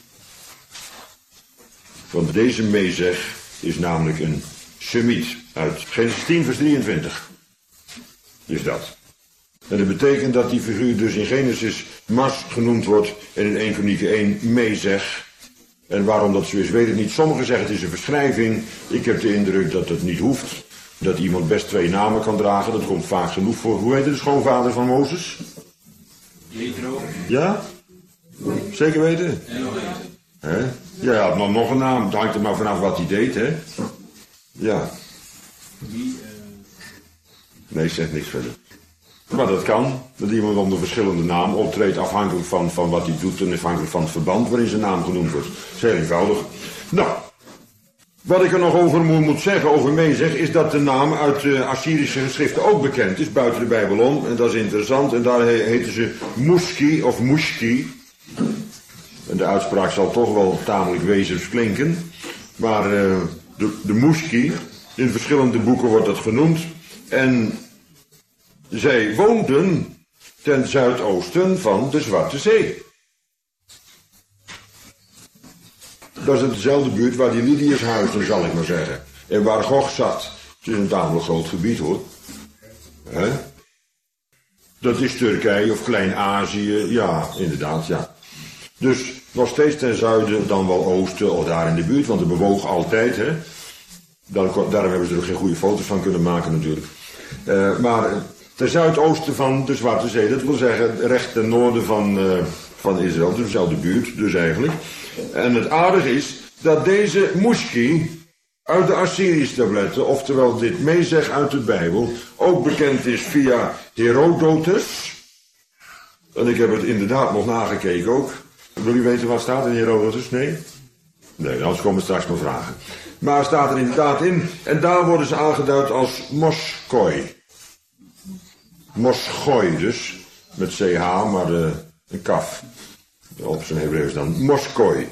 Want deze Mezech is namelijk een Semiet uit Genesis tien vers drieëntwintig. Is dat. En dat betekent dat die figuur dus in Genesis Mas genoemd wordt en in eerste Kronieken één Mezech. En waarom dat zo is, weet ik niet. Sommigen zeggen het is een verschrijving. Ik heb de indruk dat het niet hoeft. Dat iemand best twee namen kan dragen. Dat komt vaak genoeg voor. Hoe heet het, de schoonvader van Mozes? Jethro. Ja? Zeker weten? En nog eentje. Hè? Ja, hij had nog, nog een naam. Het hangt er maar vanaf wat hij deed, hè? Ja. Wie, uh... Nee, zeg niks verder. Maar dat kan. Dat iemand onder verschillende namen optreedt afhankelijk van, van wat hij doet en afhankelijk van het verband waarin zijn naam genoemd wordt. Dat is heel eenvoudig. Nou, wat ik er nog over moet zeggen, over Mezech, is dat de naam uit de Assyrische geschriften ook bekend is, buiten de Bijbel om. En dat is interessant. En daar heten ze Muski of Mushki. En de uitspraak zal toch wel tamelijk wezens klinken. Maar uh, de, de Mushki, in verschillende boeken wordt dat genoemd. En zij woonden ten zuidoosten van de Zwarte Zee. Dat is dezelfde buurt waar die Lydiërs huisden, zal ik maar zeggen. En waar Gog zat. Het is een tamelijk groot gebied, hoor. He? Dat is Turkije of Klein-Azië. Ja, inderdaad, ja. Dus nog steeds ten zuiden, dan wel oosten of daar in de buurt. Want het bewoog altijd, hè. Daarom hebben ze er geen goede foto's van kunnen maken natuurlijk. Uh, maar ten zuidoosten van de Zwarte Zee, dat wil zeggen recht ten noorden van, uh, van Israël, dezelfde buurt dus eigenlijk. En het aardige is dat deze Mushki uit de Assyrische tabletten, oftewel dit Mezech uit de Bijbel, ook bekend is via Herodotus. En ik heb het inderdaad nog nagekeken ook. Wil u weten wat staat in Herodotus? Nee? Nee, anders komen we straks maar vragen. Maar staat er inderdaad in. En daar worden ze aangeduid als Moskoi. Moschoi dus. Met C H, maar de, een kaf. Op zijn Hebreeuws dan. Moskoi.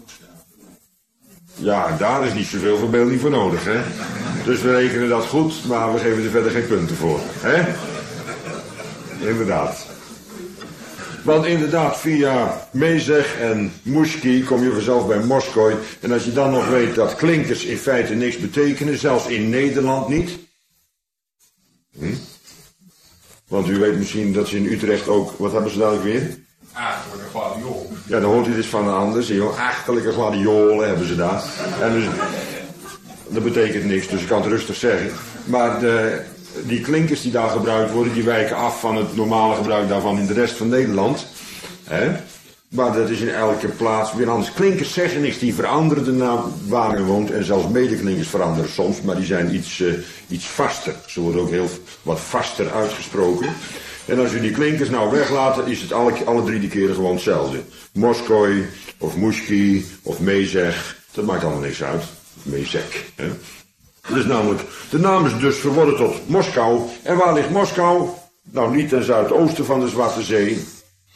Ja, daar is niet zoveel verbeelding voor nodig, hè. Dus we rekenen dat goed, maar we geven er verder geen punten voor. Hè? Inderdaad. Want inderdaad, via Mezech en Mushki kom je vanzelf bij Moskoi. En als je dan nog weet dat klinkers in feite niks betekenen, zelfs in Nederland niet. Hm? Want u weet misschien dat ze in Utrecht ook, wat hebben ze dadelijk weer? Achterlijke gladiool. Ja, dan hoort u dus van een ander. Zie je, achterlijke gladiolen hebben ze daar. En dus, dat betekent niks, dus ik kan het rustig zeggen. Maar de, die klinkers die daar gebruikt worden, die wijken af van het normale gebruik daarvan in de rest van Nederland. Hè? Maar dat is in elke plaats weer anders. Klinkers zeggen niks, die veranderen naar waar men woont. En zelfs medeklinkers veranderen soms, maar die zijn iets, uh, iets vaster. Ze worden ook heel wat vaster uitgesproken. En als u die klinkers nou weglaten, is het alle, alle drie die keren gewoon hetzelfde. Moskoi, of Mushki, of Mezech. Dat maakt allemaal niks uit. Mezek. Hè? Dus namelijk, de naam is dus verworden tot Moskou. En waar ligt Moskou? Nou, niet ten zuidoosten van de Zwarte Zee.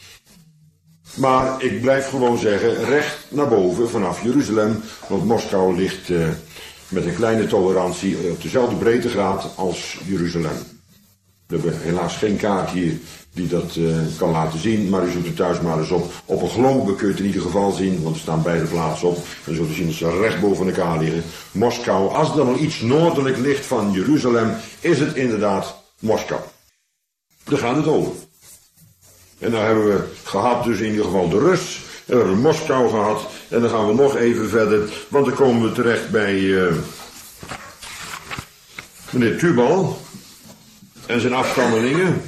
Maar ik blijf gewoon zeggen, recht naar boven vanaf Jeruzalem. Want Moskou ligt uh, met een kleine tolerantie op dezelfde breedtegraad als Jeruzalem. We hebben helaas geen kaart hier die dat uh, kan laten zien, maar u zoekt het thuis maar eens op. Op een globe kun je het in ieder geval zien, want er staan beide plaatsen op. En dan zult u zien dat ze recht boven elkaar liggen. Moskou, als het dan nog iets noordelijk ligt van Jeruzalem, is het inderdaad Moskou. Daar gaat het over. En dan hebben we gehad dus in ieder geval de Rus. En we hebben Moskou gehad. En dan gaan we nog even verder. Want dan komen we terecht bij uh, meneer Tubal. En zijn afstammelingen.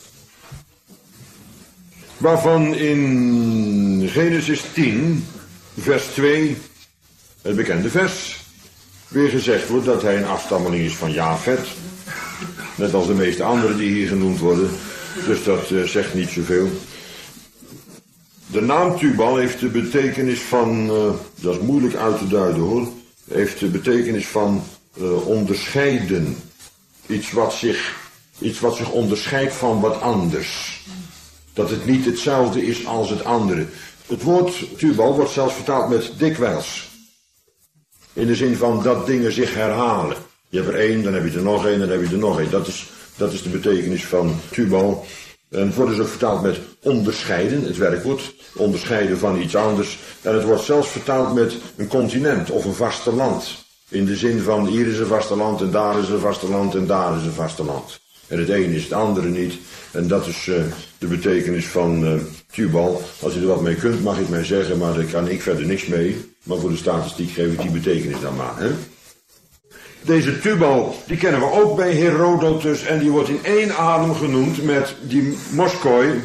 Waarvan in Genesis tien, vers twee, het bekende vers, weer gezegd wordt dat hij een afstammeling is van Jafet. Net als de meeste anderen die hier genoemd worden. Dus dat uh, zegt niet zoveel. De naam Tubal heeft de betekenis van, uh, dat is moeilijk uit te duiden hoor, heeft de betekenis van uh, onderscheiden. Iets wat, zich, iets wat zich onderscheidt van wat anders. Dat het niet hetzelfde is als het andere. Het woord Tubal wordt zelfs vertaald met dikwijls. In de zin van dat dingen zich herhalen. Je hebt er één, dan heb je er nog één, dan heb je er nog één. Dat is, dat is de betekenis van Tubal. En het wordt dus ook vertaald met onderscheiden, het werkwoord. Onderscheiden van iets anders. En het wordt zelfs vertaald met een continent of een vasteland. In de zin van hier is een vasteland en daar is een vasteland en daar is een vasteland. En het een is het andere niet. En dat is uh, de betekenis van uh, Tubal. Als je er wat mee kunt, mag je het mij zeggen, maar daar kan ik verder niks mee. Maar voor de statistiek geef ik die betekenis dan maar. Hè? Deze Tubal, die kennen we ook bij Herodotus en die wordt in één adem genoemd met die Moskoi.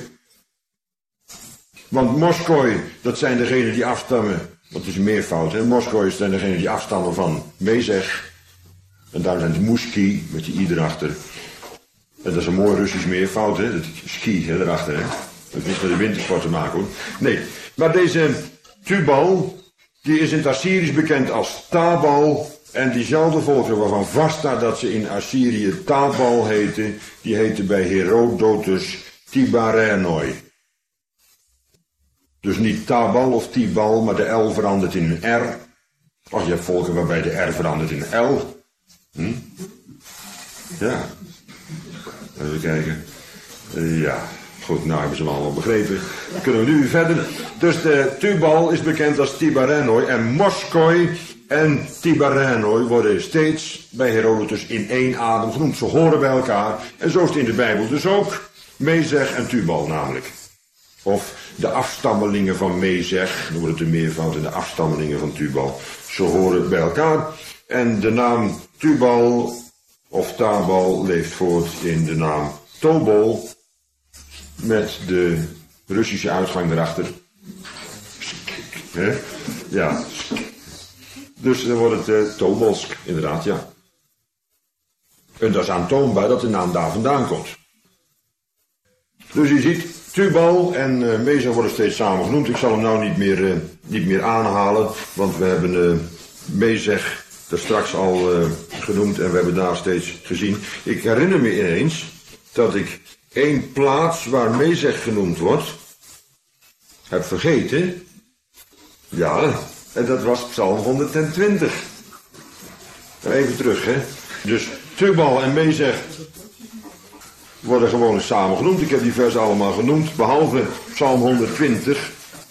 Want Moskoi, dat zijn degenen die afstammen, want het is een meervoud, hè? Moskoi zijn degenen die afstammen van Mezech. En daar zijn het Muski, met die i erachter. En dat is een mooi Russisch meervoud, hè? Dat ski, hè, erachter, hè? Dat heeft niets met de wintersport te maken, hoor. Nee, maar deze Tubal, die is in het Assyrisch bekend als Tabal. En diezelfde volken waarvan vaststaat dat ze in Assyrië Tabal heten, die heten bij Herodotus Tibarenoi. Dus niet Tabal of Tibal, maar de L verandert in een R. Of je hebt volken waarbij de R verandert in een L. Hm? Ja. Even kijken. Uh, ja. Goed, nou hebben ze hem allemaal begrepen. Dan kunnen we nu verder. Dus de Tubal is bekend als Tibarenoi en Moskoi en Tibarenoi worden steeds bij Herodotus in één adem genoemd. Ze horen bij elkaar. En zo is het in de Bijbel dus ook. Mezech en Tubal namelijk. Of de afstammelingen van Mezech. Dan wordt het de meervoud en de afstammelingen van Tubal. Ze horen bij elkaar. En de naam Tubal of Tabal leeft voort in de naam Tobol. Met de Russische uitgang erachter. He? Ja. Dus dan wordt het uh, Tobolsk, inderdaad, ja. En dat is aantoonbaar dat de naam daar vandaan komt. Dus je ziet, Tubal en uh, Mezech worden steeds samen genoemd. Ik zal hem nou niet meer, uh, niet meer aanhalen, want we hebben uh, Mezech er straks al uh, genoemd en we hebben daar steeds gezien. Ik herinner me ineens dat ik één plaats waar Mezech genoemd wordt, heb vergeten. Ja, en dat was Psalm honderdtwintig. Even terug, hè. Dus Tubal en Mezech worden gewoon samen genoemd. Ik heb die versen allemaal genoemd, behalve Psalm honderdtwintig.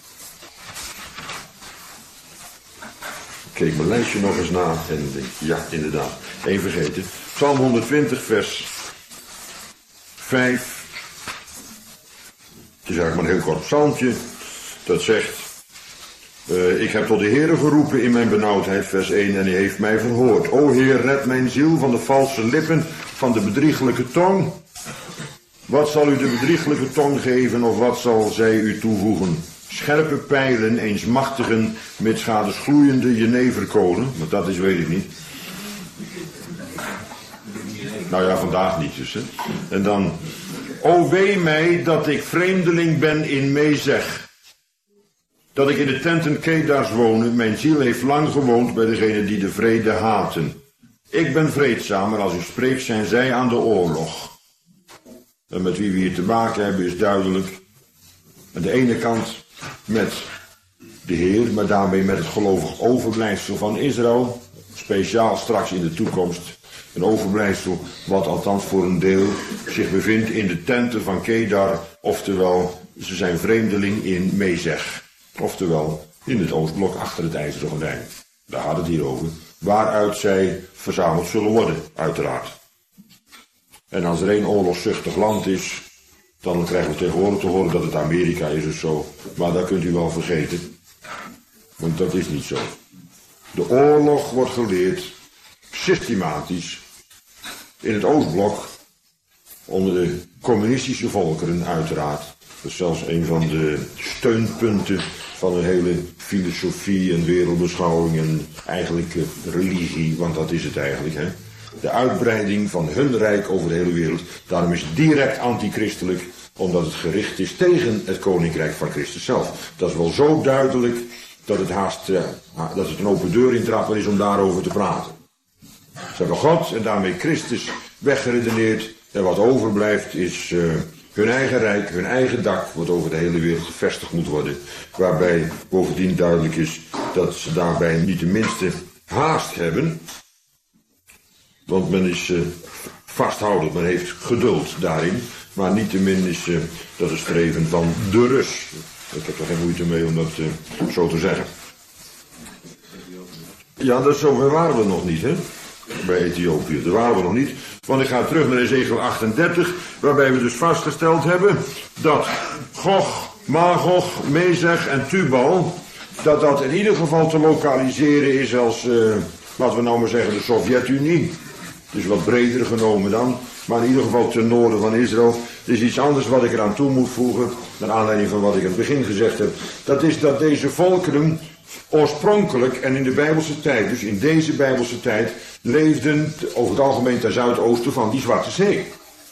Ik keek mijn lijstje nog eens na en denk, ja, inderdaad, één vergeten. Psalm honderdtwintig, vers vijf. Het is eigenlijk maar een heel kort psalmtje. Dat zegt, uh, ik heb tot de Heere geroepen in mijn benauwdheid, vers één, en hij heeft mij verhoord. O Heer, red mijn ziel van de valse lippen, van de bedrieglijke tong. Wat zal u de bedrieglijke tong geven, of wat zal zij u toevoegen? Scherpe pijlen, eens machtigen, met schades gloeiende jeneverkolen. Want dat is, weet ik niet. Nou ja, vandaag niet dus, hè. En dan, o wee mij dat ik vreemdeling ben in Mezech. Dat ik in de tenten Kedars woon. Mijn ziel heeft lang gewoond bij degenen die de vrede haten. Ik ben vreedzaam, maar als u spreekt zijn zij aan de oorlog. En met wie we hier te maken hebben is duidelijk. Aan de ene kant met de Heer, maar daarmee met het gelovig overblijfsel van Israël. Speciaal straks in de toekomst Een overblijfsel wat althans voor een deel zich bevindt in de tenten van Kedar. Oftewel, ze zijn vreemdeling in Mezech. Oftewel, in het Oostblok achter het IJzeren Gordijn. Daar gaat het hier over. Waaruit zij verzameld zullen worden, uiteraard. En als er één oorlogszuchtig land is, dan krijgen we tegenwoordig te horen dat het Amerika is of zo. Maar dat kunt u wel vergeten. Want dat is niet zo. De oorlog wordt geleerd, systematisch, in het Oostblok, onder de communistische volkeren uiteraard. Dat is zelfs een van de steunpunten van een hele filosofie en wereldbeschouwing en eigenlijk religie, want dat is het eigenlijk, hè. De uitbreiding van hun rijk over de hele wereld. Daarom is het direct antichristelijk, omdat het gericht is tegen het koninkrijk van Christus zelf. Dat is wel zo duidelijk dat het haast uh, dat het een open deur intrappen is om daarover te praten. Ze hebben God en daarmee Christus weggeredeneerd. En wat overblijft is uh, hun eigen rijk, hun eigen dak, wat over de hele wereld gevestigd moet worden. Waarbij bovendien duidelijk is dat ze daarbij niet de minste haast hebben. Want men is uh, vasthoudend, men heeft geduld daarin. Maar niettemin is uh, dat een streven van de rust. Ik heb er geen moeite mee om dat uh, zo te zeggen. Ja, dat zover waren we nog niet, hè? Bij Ethiopië. Daar waren we nog niet. Want ik ga terug naar Ezekiel achtendertig, waarbij we dus vastgesteld hebben dat Gog, Magog, Mezech en Tubal, dat dat in ieder geval te lokaliseren is als, uh, laten we nou maar zeggen, de Sovjet-Unie. Dus wat breder genomen dan, maar in ieder geval ten noorden van Israël. Er is iets anders wat ik eraan toe moet voegen, naar aanleiding van wat ik aan het begin gezegd heb. Dat is dat deze volkeren oorspronkelijk en in de Bijbelse tijd, dus in deze Bijbelse tijd, leefden over het algemeen ten zuidoosten van die Zwarte Zee.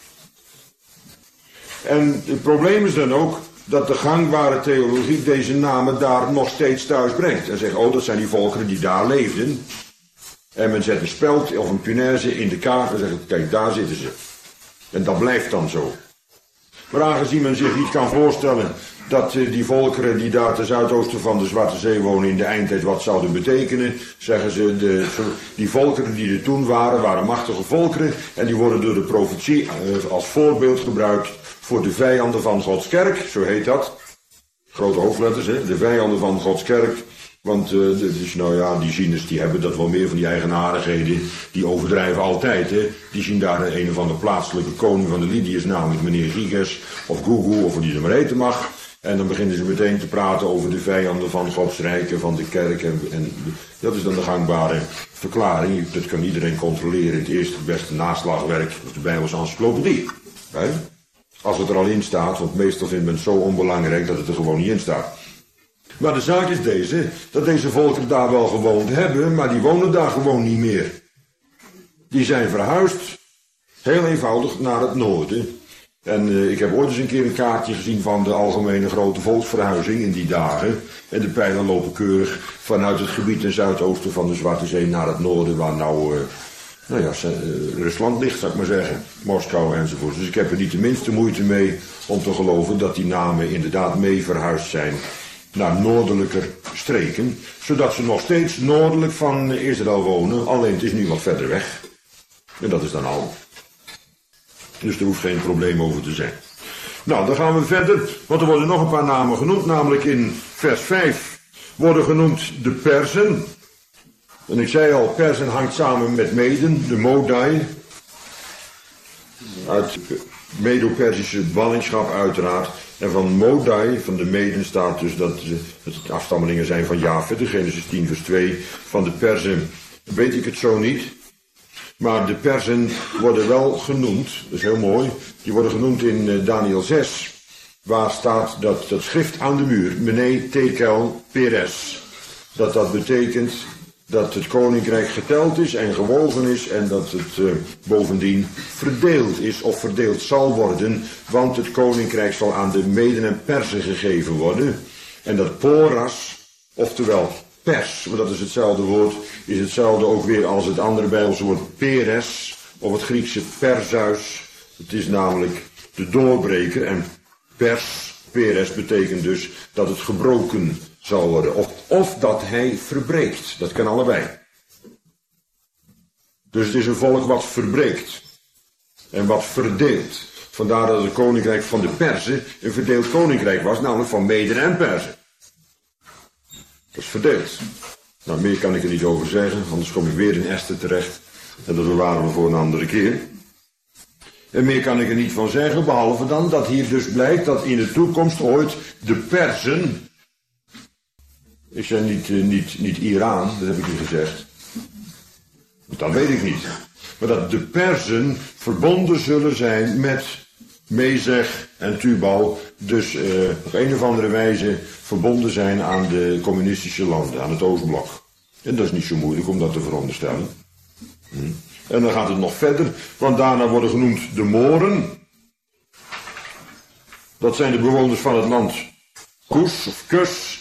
En het probleem is dan ook dat de gangbare theologie deze namen daar nog steeds thuis brengt. En zegt, oh, dat zijn die volkeren die daar leefden. En men zet een speld of een punaise in de kaart en zegt, kijk, daar zitten ze. En dat blijft dan zo. Maar aangezien men zich niet kan voorstellen dat die volkeren die daar ten zuidoosten van de Zwarte Zee wonen in de eindtijd wat zouden betekenen, zeggen ze, de, die volkeren die er toen waren, waren machtige volkeren en die worden door de profetie als voorbeeld gebruikt voor de vijanden van Gods kerk, zo heet dat. Grote hoofdletters, hè, de vijanden van Gods kerk. Want uh, dus, nou ja, die zieners die hebben dat wel meer van die eigenaardigheden. Die overdrijven altijd. Hè. Die zien daar een, een of andere plaatselijke koning van de Lydiërs, namelijk meneer Giges of Gugu of hoe die er maar eten mag. En dan beginnen ze meteen te praten over de vijanden van Gods Rijk en van de kerk. En, en dat is dan de gangbare verklaring. Dat kan iedereen controleren. Het eerste beste naslagwerk, de Bijbelse encyclopedie. Hè? Als het er al in staat, want meestal vindt men het zo onbelangrijk dat het er gewoon niet in staat. Maar de zaak is deze, dat deze volken daar wel gewoond hebben, maar die wonen daar gewoon niet meer. Die zijn verhuisd, heel eenvoudig, naar het noorden. En uh, ik heb ooit eens een keer een kaartje gezien van de algemene grote volksverhuizing in die dagen. En de pijlen lopen keurig vanuit het gebied ten zuidoosten van de Zwarte Zee naar het noorden, waar nou, uh, nou ja, uh, Rusland ligt, zou ik maar zeggen. Moskou enzovoort. Dus ik heb er niet de minste moeite mee om te geloven dat die namen inderdaad mee verhuisd zijn naar noordelijker streken, zodat ze nog steeds noordelijk van Israël wonen, alleen het is nu wat verder weg. En dat is dan al. Dus er hoeft geen probleem over te zijn. Nou, dan gaan we verder, want er worden nog een paar namen genoemd, namelijk in vers vijf worden genoemd de Persen. En ik zei al, Persen hangt samen met Meden, de Modai, uit Medo-Persische ballingschap uiteraard. En van Modai, van de Meden, staat dus dat het afstammelingen zijn van Jafet, de Genesis tien vers twee. Van de Persen weet ik het zo niet. Maar de Persen worden wel genoemd, dat is heel mooi. Die worden genoemd in Daniel zes, waar staat dat, dat schrift aan de muur, Mene Tekel Peres. Dat dat betekent dat het koninkrijk geteld is en gewogen is en dat het uh, bovendien verdeeld is of verdeeld zal worden, want het koninkrijk zal aan de Meden en Persen gegeven worden. En dat Poras, oftewel pers, maar dat is hetzelfde woord, is hetzelfde ook weer als het andere Bijbelse woord Peres, of het Griekse Perseus. Het is namelijk de doorbreker en pers, Peres, betekent dus dat het gebroken zal worden. Of, of dat hij verbreekt. Dat kan allebei. Dus het is een volk wat verbreekt. En wat verdeelt. Vandaar dat het koninkrijk van de Perzen een verdeeld koninkrijk was, namelijk van Meden en Perzen. Dat is verdeeld. Nou, meer kan ik er niet over zeggen, anders kom ik weer in Esther terecht. En dat bewaren we voor een andere keer. En meer kan ik er niet van zeggen, behalve dan dat hier dus blijkt dat in de toekomst ooit de Perzen... Ik zeg niet, uh, niet, niet Iran, dat heb ik niet gezegd. Dat weet ik niet. Maar dat de Perzen verbonden zullen zijn met Mezech en Tubal. Dus uh, op een of andere wijze verbonden zijn aan de communistische landen, aan het Oostblok. En dat is niet zo moeilijk om dat te veronderstellen. Hm. En dan gaat het nog verder, want daarna worden genoemd de Moren. Dat zijn de bewoners van het land Kus of Kus.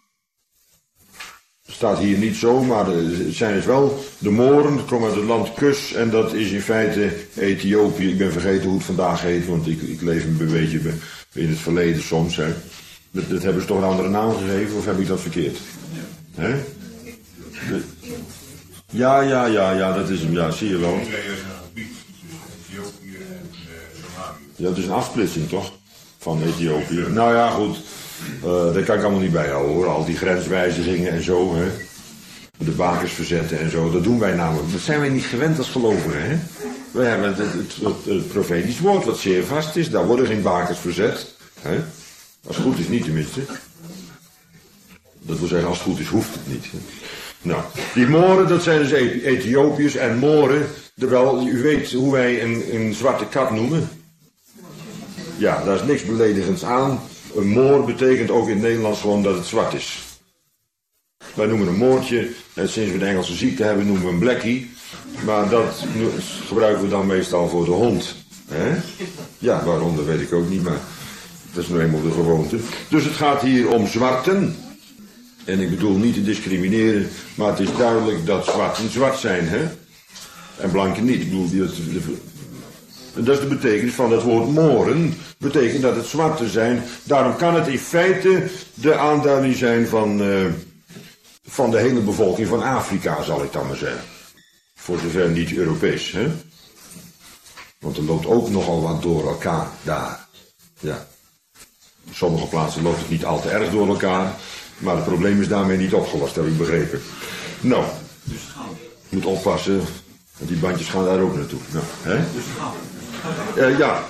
Staat hier niet zo, maar het zijn het wel. De Moren, dat komen uit het land Kus en dat is in feite Ethiopië. Ik ben vergeten hoe het vandaag heet, want ik, ik leef een beetje in het verleden soms. Hè. Dat, dat hebben ze toch een andere naam gegeven, of heb ik dat verkeerd? Hè? De, ja, ja, ja, ja, dat is hem, ja, zie je wel. Ja, het is een afsplitsing, toch? Van Ethiopië. Nou ja, goed. Uh, daar kan ik allemaal niet bij houden, hoor. Al die grenswijzigingen en zo, hè. De bakens verzetten en zo. Dat doen wij namelijk. Dat zijn wij niet gewend als gelovigen, hè. Wij hebben het, het, het, het profetisch woord wat zeer vast is. Daar worden geen bakens verzet. Hè? Als het goed is niet, tenminste. Dat wil zeggen, als het goed is, hoeft het niet. Nou, die Moren, dat zijn dus Ethiopiërs. En Moren, terwijl u weet hoe wij een, een zwarte kat noemen. Ja, daar is niks beledigends aan. Een Moor betekent ook in het Nederlands gewoon dat het zwart is. Wij noemen een moortje, en sinds we de Engelse ziekte hebben, noemen we een blackie. Maar dat gebruiken we dan meestal voor de hond. Hè? Ja, waarom, dat weet ik ook niet, maar dat is nou eenmaal de gewoonte. Dus het gaat hier om zwarten. En ik bedoel niet te discrimineren, maar het is duidelijk dat zwarten zwart zijn, hè? En blanken niet. Ik bedoel, dat, dat is de betekenis van het woord moren. Betekent dat het zwarte zijn. Daarom kan het in feite de aanduiding zijn van, uh, van de hele bevolking van Afrika, zal ik dan maar zeggen. Voor zover niet Europees, hè? Want er loopt ook nogal wat door elkaar daar. Ja. Op sommige plaatsen loopt het niet al te erg door elkaar. Maar het probleem is daarmee niet opgelost, heb ik begrepen. Nou, je moet oppassen, want die bandjes gaan daar ook naartoe. Nou, hè? Uh, ja.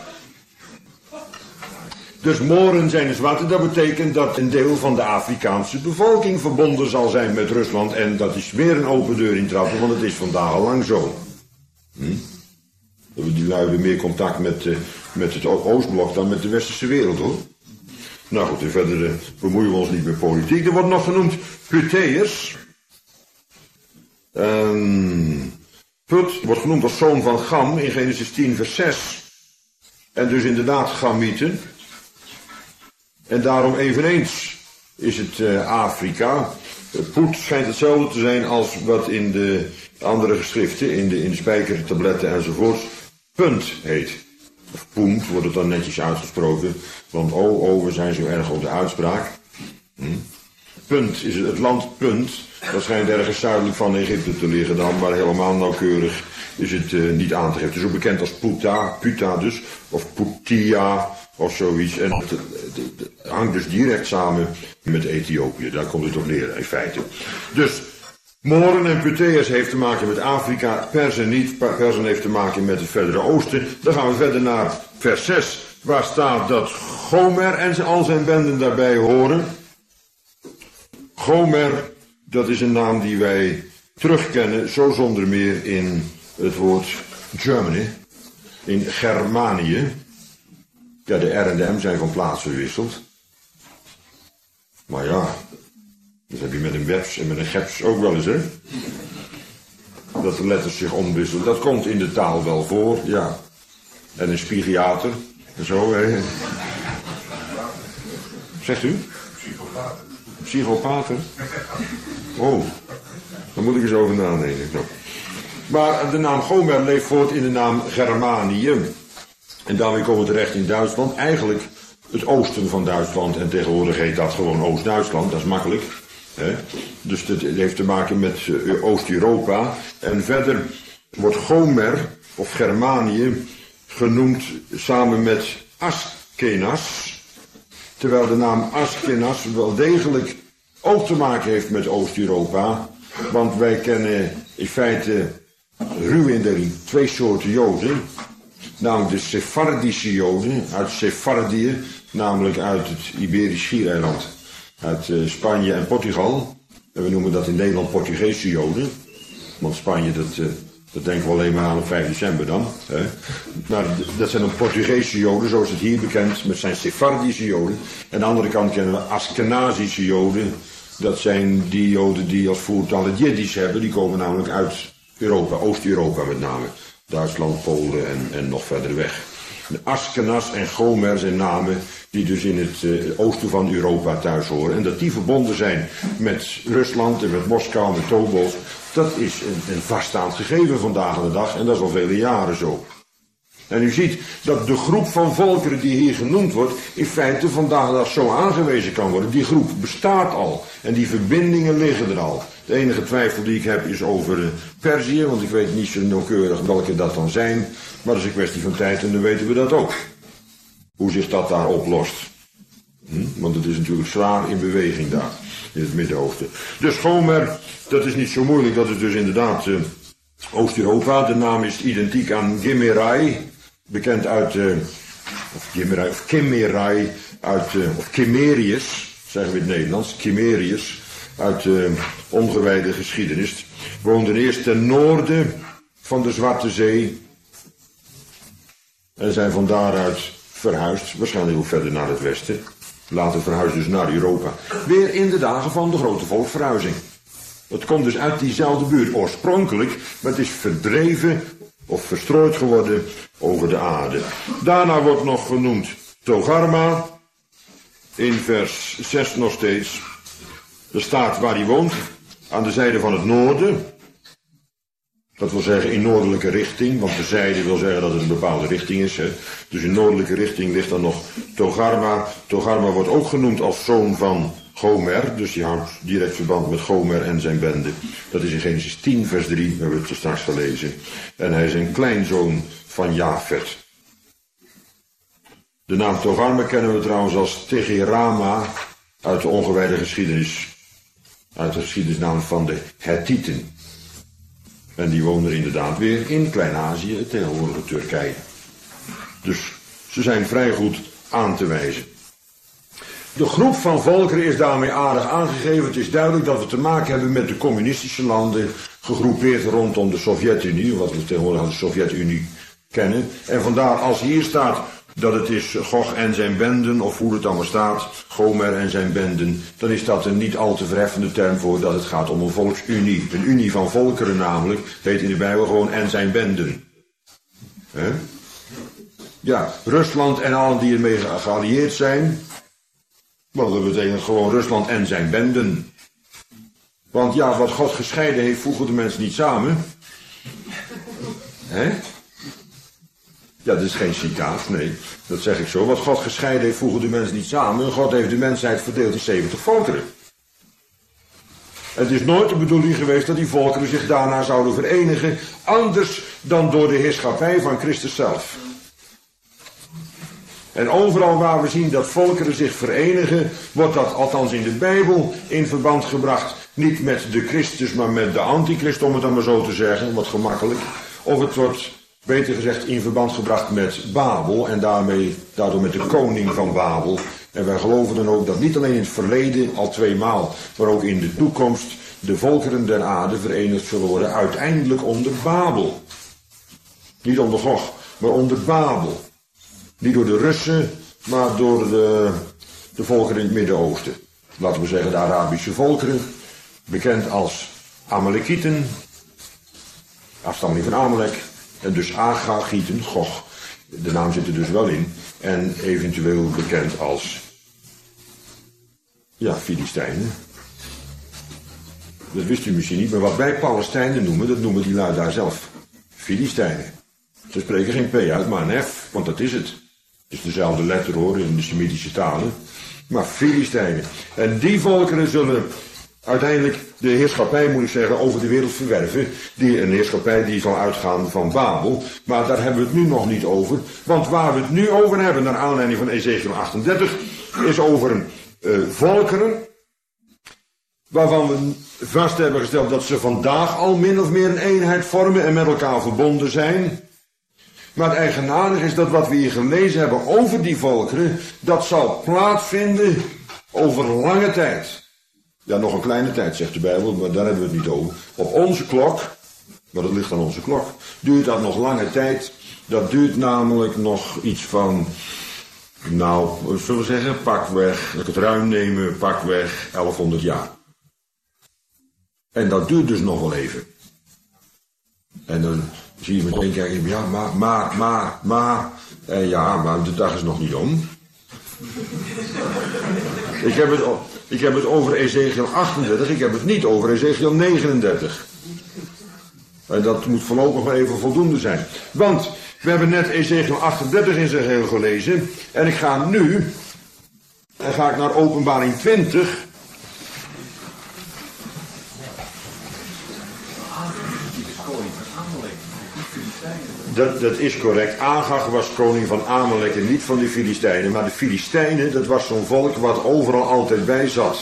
Dus Moren zijn de zwarte, dat betekent dat een deel van de Afrikaanse bevolking verbonden zal zijn met Rusland. En dat is weer een open deur intrappen, want het is vandaag al lang zo. Hm? Die lui hebben meer contact met, uh, met het Oostblok dan met de westerse wereld, hoor. Nou goed, en verder uh, bemoeien we ons niet met politiek. Er wordt nog genoemd Puteërs. Um, Put wordt genoemd als zoon van Gam in Genesis tien vers zes. En dus inderdaad Gamieten. En daarom eveneens is het uh, Afrika. Uh, Put schijnt hetzelfde te zijn als wat in de andere geschriften, in de, in de spijkertabletten enzovoort, punt heet. Of punt wordt het dan netjes uitgesproken, want oh, oh, we zijn zo erg op de uitspraak. Hm? Punt is het, het land Punt, dat schijnt ergens zuidelijk van Egypte te liggen dan, maar helemaal nauwkeurig is het uh, niet aan te geven. Het is ook bekend als Puta, Puta dus, of Putia of zoiets. En het, het, het, het hangt dus direct samen met Ethiopië, daar komt het op neer in feite. Dus Moren en Puteërs heeft te maken met Afrika, Perzen niet, Perzen heeft te maken met het verdere oosten. Dan gaan we verder naar vers zes, waar staat dat Gomer en al zijn benden daarbij horen. Gomer, dat is een naam die wij terugkennen, zo zonder meer in het woord Germany, in Germanië. Ja, de R en de M zijn van plaats verwisseld. Maar ja, dat heb je met een webs en met een geps ook wel eens, hè? Dat de letters zich omwisselen. Dat komt in de taal wel voor, ja. En een spigiater, en zo, hè. Zegt u? Psychopater. Psychopater? Oh, daar moet ik eens over nadenken. Nou. Maar de naam Gomer leeft voort in de naam Germanië. En daarmee komen we terecht in Duitsland. Eigenlijk het oosten van Duitsland. En tegenwoordig heet dat gewoon Oost-Duitsland. Dat is makkelijk. Hè? Dus het heeft te maken met uh, Oost-Europa. En verder wordt Gomer, of Germanië, genoemd samen met Askenas. Terwijl de naam Askenas wel degelijk ook te maken heeft met Oost-Europa. Want wij kennen in feite ruw in de twee soorten Joden. Namelijk de Sephardische Joden uit Sephardië, namelijk uit het Iberisch Schiereiland. Uit uh, Spanje en Portugal. En we noemen dat in Nederland Portugese Joden. Want Spanje, dat, uh, dat denken we alleen maar aan op vijf december dan. Hè. Maar dat zijn dan Portugese Joden, zoals het hier bekend, met zijn Sephardische Joden. En aan de andere kant kennen we Askenazische Joden. Dat zijn die Joden die als voertaal het Jiddisch hebben. Die komen namelijk uit Europa, Oost-Europa met name. Duitsland, Polen en, en nog verder weg. De Askenas en Gomer zijn namen die dus in het uh, oosten van Europa thuis horen. En dat die verbonden zijn met Rusland en met Moskou, met Tobolsk, dat is een, een vaststaand gegeven vandaag de dag. En dat is al vele jaren zo. En u ziet dat de groep van volkeren die hier genoemd wordt, in feite vandaag de dag zo aangewezen kan worden. Die groep bestaat al. En die verbindingen liggen er al. De enige twijfel die ik heb is over uh, Perzië, want ik weet niet zo nauwkeurig welke dat dan zijn. Maar dat is een kwestie van tijd en dan weten we dat ook. Hoe zich dat daar oplost. Hm? Want het is natuurlijk zwaar in beweging daar, in het Midden-Oosten. Dus Gomer, dat is niet zo moeilijk, dat is dus inderdaad uh, Oost-Europa. De naam is identiek aan Gimerai, bekend uit, uh, of Gimerai, of Kimerai, uit, uh, of Kimerius, zeggen we in het Nederlands, Kimerius, uit uh, ongewijde geschiedenis. Woonden eerst ten noorden van de Zwarte Zee en zijn van daaruit verhuisd, waarschijnlijk ook verder naar het westen. Later verhuisd dus naar Europa. Weer in de dagen van de grote volksverhuizing. Het komt dus uit diezelfde buurt oorspronkelijk, maar het is verdreven of verstrooid geworden over de aarde. Daarna wordt nog genoemd Togarma, in vers zes nog steeds. De staat waar hij woont, aan de zijde van het noorden. Dat wil zeggen in noordelijke richting, want de zijde wil zeggen dat het een bepaalde richting is. Hè. Dus in noordelijke richting ligt dan nog Togarma. Togarma wordt ook genoemd als zoon van Gomer, dus die houdt direct verband met Gomer en zijn bende. Dat is in Genesis tien vers drie, we hebben het straks gelezen. En hij is een kleinzoon van Jafet. De naam Togarma kennen we trouwens als Tegerama uit de ongewijde geschiedenis. Uit de geschiedenisnaam van de Hethieten. En die wonen er inderdaad weer in Klein-Azië, het tegenwoordige Turkije. Dus ze zijn vrij goed aan te wijzen. De groep van volkeren is daarmee aardig aangegeven. Het is duidelijk dat we te maken hebben met de communistische landen, gegroepeerd rondom de Sovjet-Unie, wat we tegenwoordig als de Sovjet-Unie kennen. En vandaar als hier staat dat het is Gog en zijn benden, of hoe het allemaal staat, Gomer en zijn benden, dan is dat een niet al te verheffende term voor dat het gaat om een volksunie. Een unie van volkeren namelijk, heet in de Bijbel gewoon en zijn benden. He? Ja, Rusland en allen die ermee geallieerd zijn, maar dat betekent gewoon Rusland en zijn benden. Want ja, wat God gescheiden heeft, voegen de mensen niet samen. Hè? Ja, dat is geen citaat, nee, dat zeg ik zo. Wat God gescheiden heeft, voegen de mensen niet samen. God heeft de mensheid verdeeld in zeventig volkeren. Het is nooit de bedoeling geweest dat die volkeren zich daarna zouden verenigen, anders dan door de heerschappij van Christus zelf. En overal waar we zien dat volkeren zich verenigen, wordt dat althans in de Bijbel in verband gebracht, niet met de Christus, maar met de antichrist, om het dan maar zo te zeggen, wat gemakkelijk. Of het wordt, beter gezegd, in verband gebracht met Babel en daarmee, daardoor met de koning van Babel. En wij geloven dan ook dat niet alleen in het verleden al tweemaal, maar ook in de toekomst de volkeren der aarde verenigd zullen worden, uiteindelijk onder Babel. Niet onder Gog, maar onder Babel. Niet door de Russen, maar door de, de volkeren in het Midden-Oosten. Laten we zeggen de Arabische volkeren, bekend als Amalekieten, afstammeling van Amalek, en dus Agagieten, Gog, de naam zit er dus wel in, en eventueel bekend als, ja, Filistijnen. Dat wist u misschien niet, maar wat wij Palestijnen noemen, dat noemen die lui daar zelf Filistijnen. Ze spreken geen P uit, maar een F, want dat is het. Het is dezelfde letter hoor, in de Semitische talen. Maar Filistijnen. En die volkeren zullen uiteindelijk de heerschappij, moet ik zeggen, over de wereld verwerven. Die, een heerschappij die zal uitgaan van Babel. Maar daar hebben we het nu nog niet over. Want waar we het nu over hebben, naar aanleiding van Ezekiel achtendertig, is over uh, volkeren. Waarvan we vast hebben gesteld dat ze vandaag al min of meer een eenheid vormen en met elkaar verbonden zijn. Maar het eigenaardige is dat wat we hier gelezen hebben over die volkeren, dat zal plaatsvinden over lange tijd. Ja, nog een kleine tijd, zegt de Bijbel, maar daar hebben we het niet over. Op onze klok, maar dat ligt aan onze klok, duurt dat nog lange tijd. Dat duurt namelijk nog iets van, nou, zullen we zeggen, pakweg, als ik het ruim nemen, pakweg elfhonderd jaar. En dat duurt dus nog wel even. En dan zie je meteen kijken, ja, maar, maar, maar, maar, en ja, maar de dag is nog niet om. Ik heb het, ik heb het over Ezekiel achtendertig, ik heb het niet over Ezekiel negenendertig. En dat moet voorlopig maar even voldoende zijn. Want we hebben net Ezekiel achtendertig in zijn geheel gelezen. En ik ga nu, en ga ik naar Openbaring twintig. Dat, dat is correct. Agag was koning van Amalek en niet van de Filistijnen. Maar de Filistijnen, dat was zo'n volk wat overal altijd bij zat.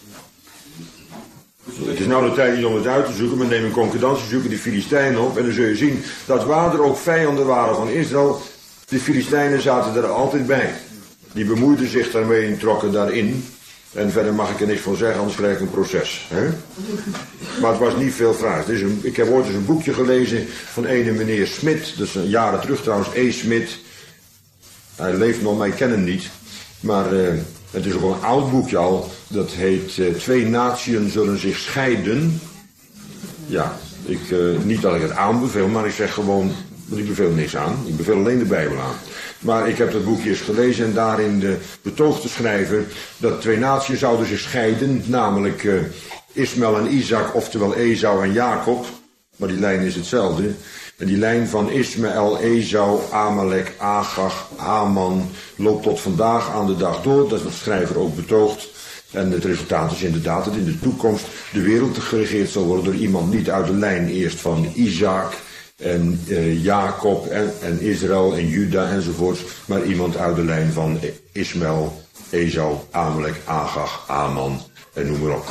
Het is nou de tijd niet om het uit te zoeken, maar neem een concordantie, zoeken die Filistijnen op. En dan zul je zien dat waar er ook vijanden waren van Israël, de Filistijnen zaten er altijd bij. Die bemoeiden zich daarmee en trokken daarin. En verder mag ik er niks van zeggen, anders krijg ik een proces. Hè? Maar het was niet veel vraag. Dus een, ik heb ooit eens een boekje gelezen van ene meneer Smit. Dat is een jaren terug trouwens, E. Smit. Hij leeft nog, maar ik ken hem niet. Maar uh, het is ook een oud boekje al. Dat heet uh, Twee Natieën zullen zich scheiden. Ja, ik, uh, niet dat ik het aanbeveel, maar ik zeg gewoon, want ik beveel niks aan. Ik beveel alleen de Bijbel aan. Maar ik heb dat boekje eens gelezen en daarin de betoog te schrijven dat twee naties zouden zich scheiden, namelijk uh, Ismaël en Isaac, oftewel Esau en Jacob. Maar die lijn is hetzelfde. En die lijn van Ismaël, Esau, Amalek, Agag, Haman loopt tot vandaag aan de dag door. Dat is wat de schrijver ook betoogt. En het resultaat is inderdaad dat in de toekomst de wereld geregeerd zal worden door iemand niet uit de lijn eerst van Isaac en uh, Jacob en, en Israël en Juda enzovoorts, maar iemand uit de lijn van Ismaël, Esau, Amalek, Agag, Haman en noem maar op.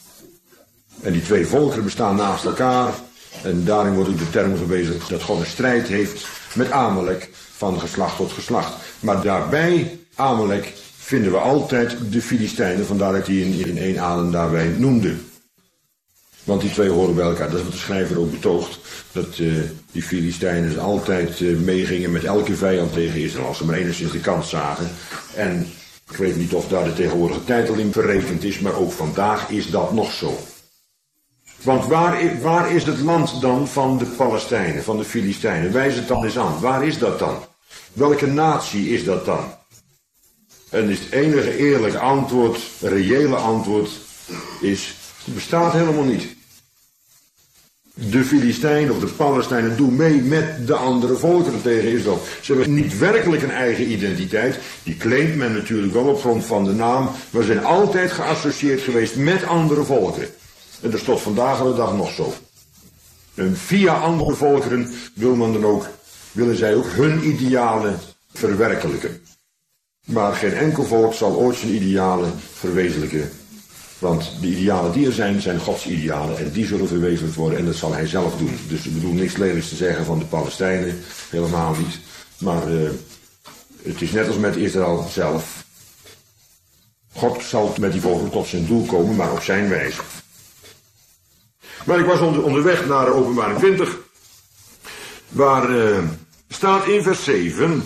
En die twee volkeren bestaan naast elkaar en daarin wordt ook de term gebezigd dat God een strijd heeft met Amalek van geslacht tot geslacht. Maar daarbij, Amalek, vinden we altijd de Filistijnen, vandaar dat hij in, in één adem daarbij noemde. Want die twee horen bij elkaar. Dat is wat de schrijver ook betoogt. Dat uh, die Filistijnen altijd uh, meegingen met elke vijand tegen Israël. Als ze maar enigszins de kans zagen. En ik weet niet of daar de tegenwoordige tijd al in verrekend is. Maar ook vandaag is dat nog zo. Want waar, waar is het land dan van de Palestijnen, van de Filistijnen? Wijs het dan eens aan. Waar is dat dan? Welke natie is dat dan? En is het enige eerlijke antwoord, reële antwoord, is, het bestaat helemaal niet. De Filistijnen of de Palestijnen doen mee met de andere volkeren tegen Israël. Ze hebben niet werkelijk een eigen identiteit. Die claimt men natuurlijk wel op grond van de naam. Maar ze zijn altijd geassocieerd geweest met andere volkeren. En dat is tot vandaag aan de dag nog zo. En via andere volkeren wil men dan ook, willen zij ook hun idealen verwerkelijken. Maar geen enkel volk zal ooit zijn idealen verwezenlijken. Want de idealen die er zijn, zijn Gods idealen. En die zullen verwezenlijkt worden en dat zal hij zelf doen. Dus ik bedoel niks lelijks te zeggen van de Palestijnen. Helemaal niet. Maar uh, het is net als met Israël zelf. God zal met die volken tot zijn doel komen, maar op zijn wijze. Maar ik was onder, onderweg naar Openbaring twintig. Waar uh, staat in vers zeven...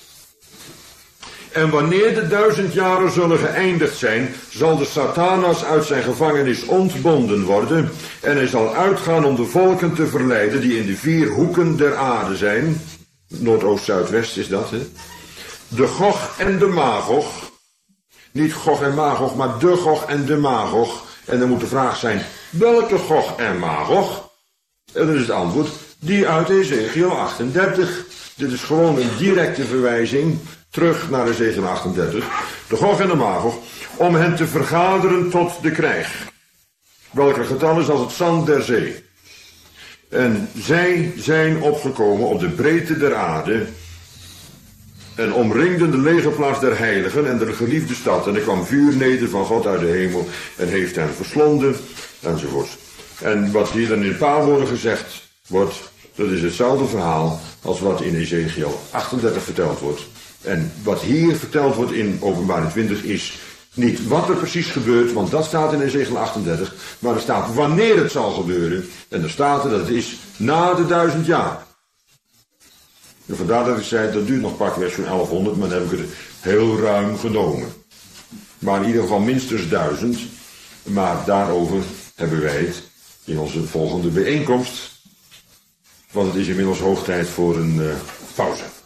En wanneer de duizend jaren zullen geëindigd zijn, zal de Satanas uit zijn gevangenis ontbonden worden. En hij zal uitgaan om de volken te verleiden die in de vier hoeken der aarde zijn. Noordoost, Zuidwest is dat, hè. De Gog en de Magog. Niet Gog en Magog, maar de Gog en de Magog. En dan moet de vraag zijn, welke Gog en Magog? En dan is het antwoord, die uit Ezekiel achtendertig. Dit is gewoon een directe verwijzing terug naar Ezekiel achtendertig. De Gog en de Magog, om hen te vergaderen tot de krijg. welker getal is als het zand der zee. En zij zijn opgekomen op de breedte der aarde en omringden de legerplaats der heiligen en de geliefde stad. En er kwam vuur neder van God uit de hemel en heeft hen verslonden, enzovoort. En wat hier dan in een paar woorden gezegd wordt, dat is hetzelfde verhaal als wat in Ezekiel achtendertig verteld wordt. En wat hier verteld wordt in Openbaring twintig is niet wat er precies gebeurt, want dat staat in Ezekiel achtendertig, maar er staat wanneer het zal gebeuren. En er staat er dat het is na de duizend jaar. En vandaar dat ik zei, dat duurt nog pakweg zo'n elfhonderd, maar dan heb ik het heel ruim genomen. Maar in ieder geval minstens duizend, maar daarover hebben wij het in onze volgende bijeenkomst. Want het is inmiddels hoog tijd voor een uh, pauze.